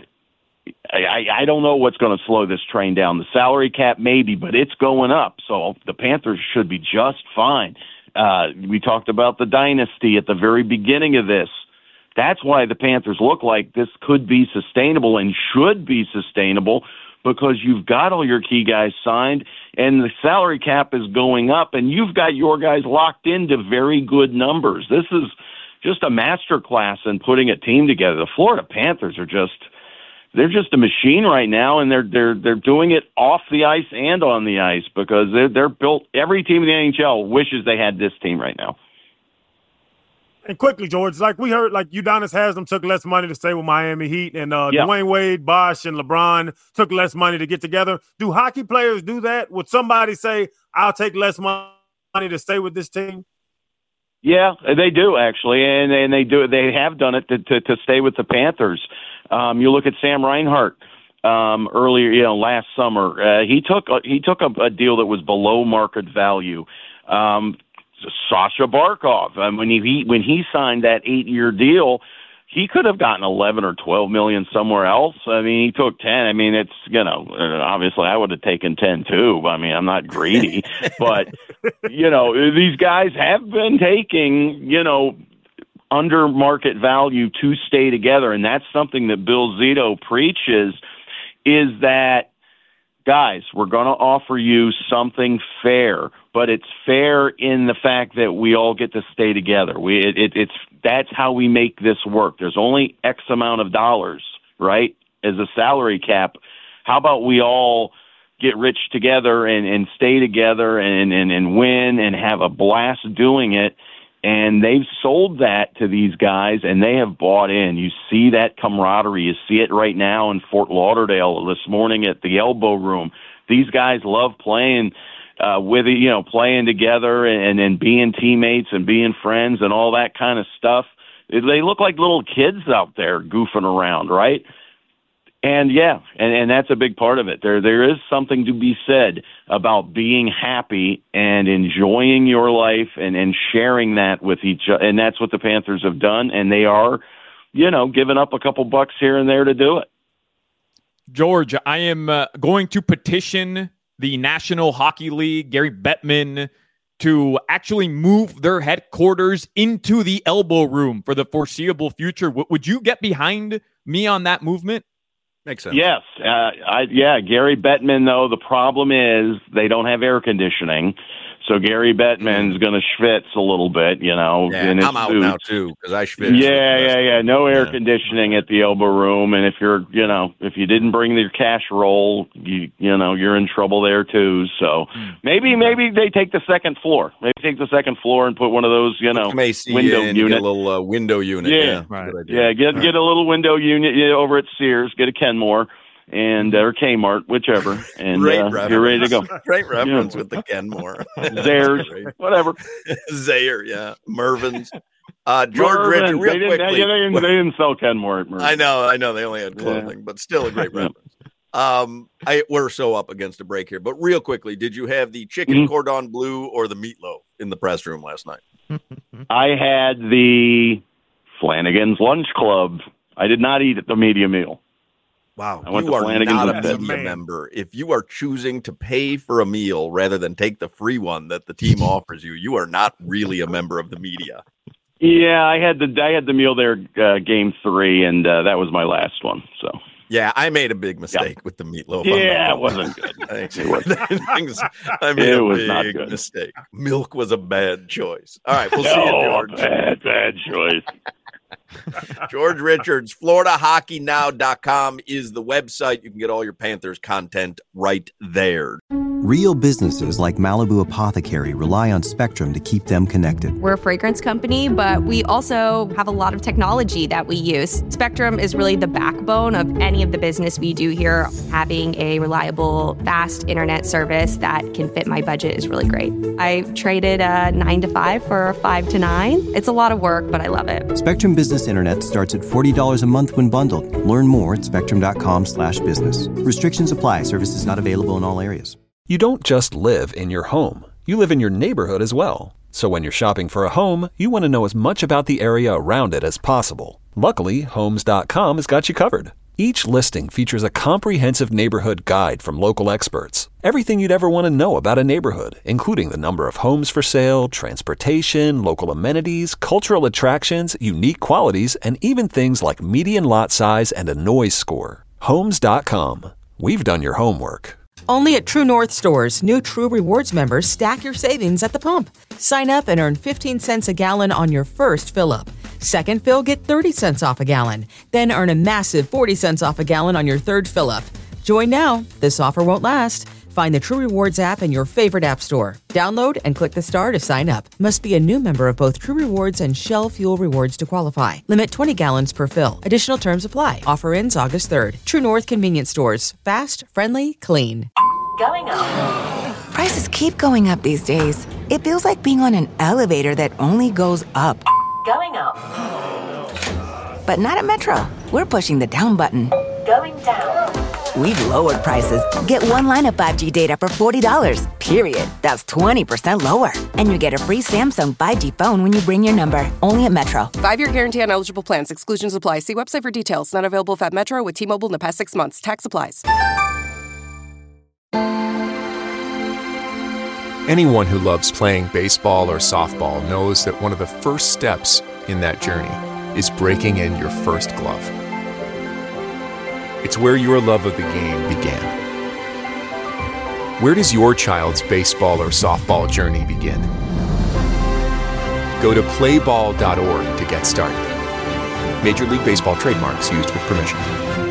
I, I don't know what's going to slow this train down. The salary cap, maybe, but it's going up. So the Panthers should be just fine. Uh, we talked about the dynasty at the very beginning of this. That's why the Panthers look like this could be sustainable and should be sustainable, because you've got all your key guys signed and the salary cap is going up and you've got your guys locked into very good numbers. This is just a master class in putting a team together. The Florida Panthers are just they're just a machine right now, and they're they're they're doing it off the ice and on the ice because they're they're built. Every team in the N H L wishes they had this team right now. And quickly, George, like we heard, like Udonis Haslam took less money to stay with Miami Heat, and uh, yeah. Dwayne Wade, Bosh, and LeBron took less money to get together. Do hockey players do that? Would somebody say, I'll take less money to stay with this team? Yeah, they do actually, and and they do. They have done it to to, to stay with the Panthers. Um, you look at Sam Reinhart um, earlier, you know, last summer. Uh, he took a, he took a, a deal that was below market value. Um, Sasha Barkov, um, when he when he signed that eight-year deal, he could have gotten eleven or twelve million somewhere else. I mean, he took ten. I mean, it's, you know, obviously I would have taken ten too. I mean, I'm not greedy, but you know, these guys have been taking, you know, under market value to stay together, and that's something that Bill Zito preaches. Is that, guys, we're going to offer you something fair, but it's fair in the fact that we all get to stay together. We it, it, it's that's how we make this work. There's only X amount of dollars, right, as a salary cap. How about we all get rich together and, and stay together and, and, and win and have a blast doing it? And they've sold that to these guys, and they have bought in. You see that camaraderie. You see it right now in Fort Lauderdale this morning at the Elbow Room. These guys love playing uh, with, you know, playing together and, and being teammates and being friends and all that kind of stuff. They look like little kids out there goofing around, right? And yeah, and, and that's a big part of it. There, there is something to be said about being happy and enjoying your life and, and sharing that with each other. And that's what the Panthers have done. And they are, you know, giving up a couple bucks here and there to do it. George, I am uh, going to petition the National Hockey League, Gary Bettman, to actually move their headquarters into the Elbow Room for the foreseeable future. W- would you get behind me on that movement? Makes sense. Yes. Uh, I, yeah, Gary Bettman, though, the problem is they don't have air conditioning. So Gary Bettman's going to schwitz a little bit, you know. Yeah, in his I'm out suit. now, too, because I schwitz. Yeah, yeah, yeah. No air yeah. conditioning at the Elbow Room. And if you're, you know, if you didn't bring your casserole, you, you know, you're in trouble there, too. So maybe, maybe they take the second floor. Maybe take the second floor and put one of those, you know, window unit. Get a little uh, window unit. Yeah, yeah, right. yeah get, right. get a little window unit you know, over at Sears. Get a Kenmore. And uh, or Kmart, whichever, and uh, you're ready to go. Great reference yeah. with the Kenmore, Zayre's, whatever, Zaire, yeah, Mervin's. Uh, George Richard, real they didn't, quickly. They didn't, they didn't sell Kenmore at Mervin's. I know, I know, they only had clothing, yeah. but still a great reference. Um, I we're so up against a break here, but real quickly, did you have the chicken mm-hmm. cordon bleu or the meatloaf in the press room last night? I had the Flanagan's Lunch Club. I did not eat at the media meal. Wow, I went you to are Flanagan's not a media member. If you are choosing to pay for a meal rather than take the free one that the team offers you, you are not really a member of the media. Yeah, I had the I had the meal there, uh, game three, and uh, that was my last one. So yeah, I made a big mistake yeah. with the meatloaf. Yeah, it wasn't good. it wasn't. I made it a was big not good. mistake. Milk was a bad choice. All right, we'll no, see you, George. Bad, bad choice. George Richards, Florida Hockey Now dot com is the website. You can get all your Panthers content right there. Real businesses like Malibu Apothecary rely on Spectrum to keep them connected. We're a fragrance company, but we also have a lot of technology that we use. Spectrum is really the backbone of any of the business we do here. Having a reliable, fast internet service that can fit my budget is really great. I traded a nine to five for a five to nine. It's a lot of work, but I love it. Spectrum Business Internet starts at forty dollars a month when bundled. Learn more at spectrum.com slash business. Restrictions apply. Services not available in all areas. You don't just live in your home. You live in your neighborhood as well. So when you're shopping for a home, you want to know as much about the area around it as possible. Luckily, Homes dot com has got you covered. Each listing features a comprehensive neighborhood guide from local experts. Everything you'd ever want to know about a neighborhood, including the number of homes for sale, transportation, local amenities, cultural attractions, unique qualities, and even things like median lot size and a noise score. Homes dot com. We've done your homework. Only at True North stores, new True Rewards members stack your savings at the pump. Sign up and earn fifteen cents a gallon on your first fill-up. Second fill, get thirty cents off a gallon. Then earn a massive forty cents off a gallon on your third fill-up. Join now. This offer won't last. Find the True Rewards app in your favorite app store. Download and click the star to sign up. Must be a new member of both True Rewards and Shell Fuel Rewards to qualify. Limit twenty gallons per fill. Additional terms apply. Offer ends August third. True North Convenience Stores. Fast, friendly, clean. Going up. Prices keep going up these days. It feels like being on an elevator that only goes up. Going up. But not at Metro. We're pushing the down button. Going down. We've lowered prices. Get one line of five G data for forty dollars, period. That's twenty percent lower. And you get a free Samsung five G phone when you bring your number. Only at Metro. Five-year guarantee on eligible plans. Exclusions apply. See website for details. Not available if at Metro with T-Mobile in the past six months. Tax applies. Anyone who loves playing baseball or softball knows that one of the first steps in that journey is breaking in your first glove. It's where your love of the game began. Where does your child's baseball or softball journey begin? Go to play ball dot org to get started. Major League Baseball trademarks used with permission.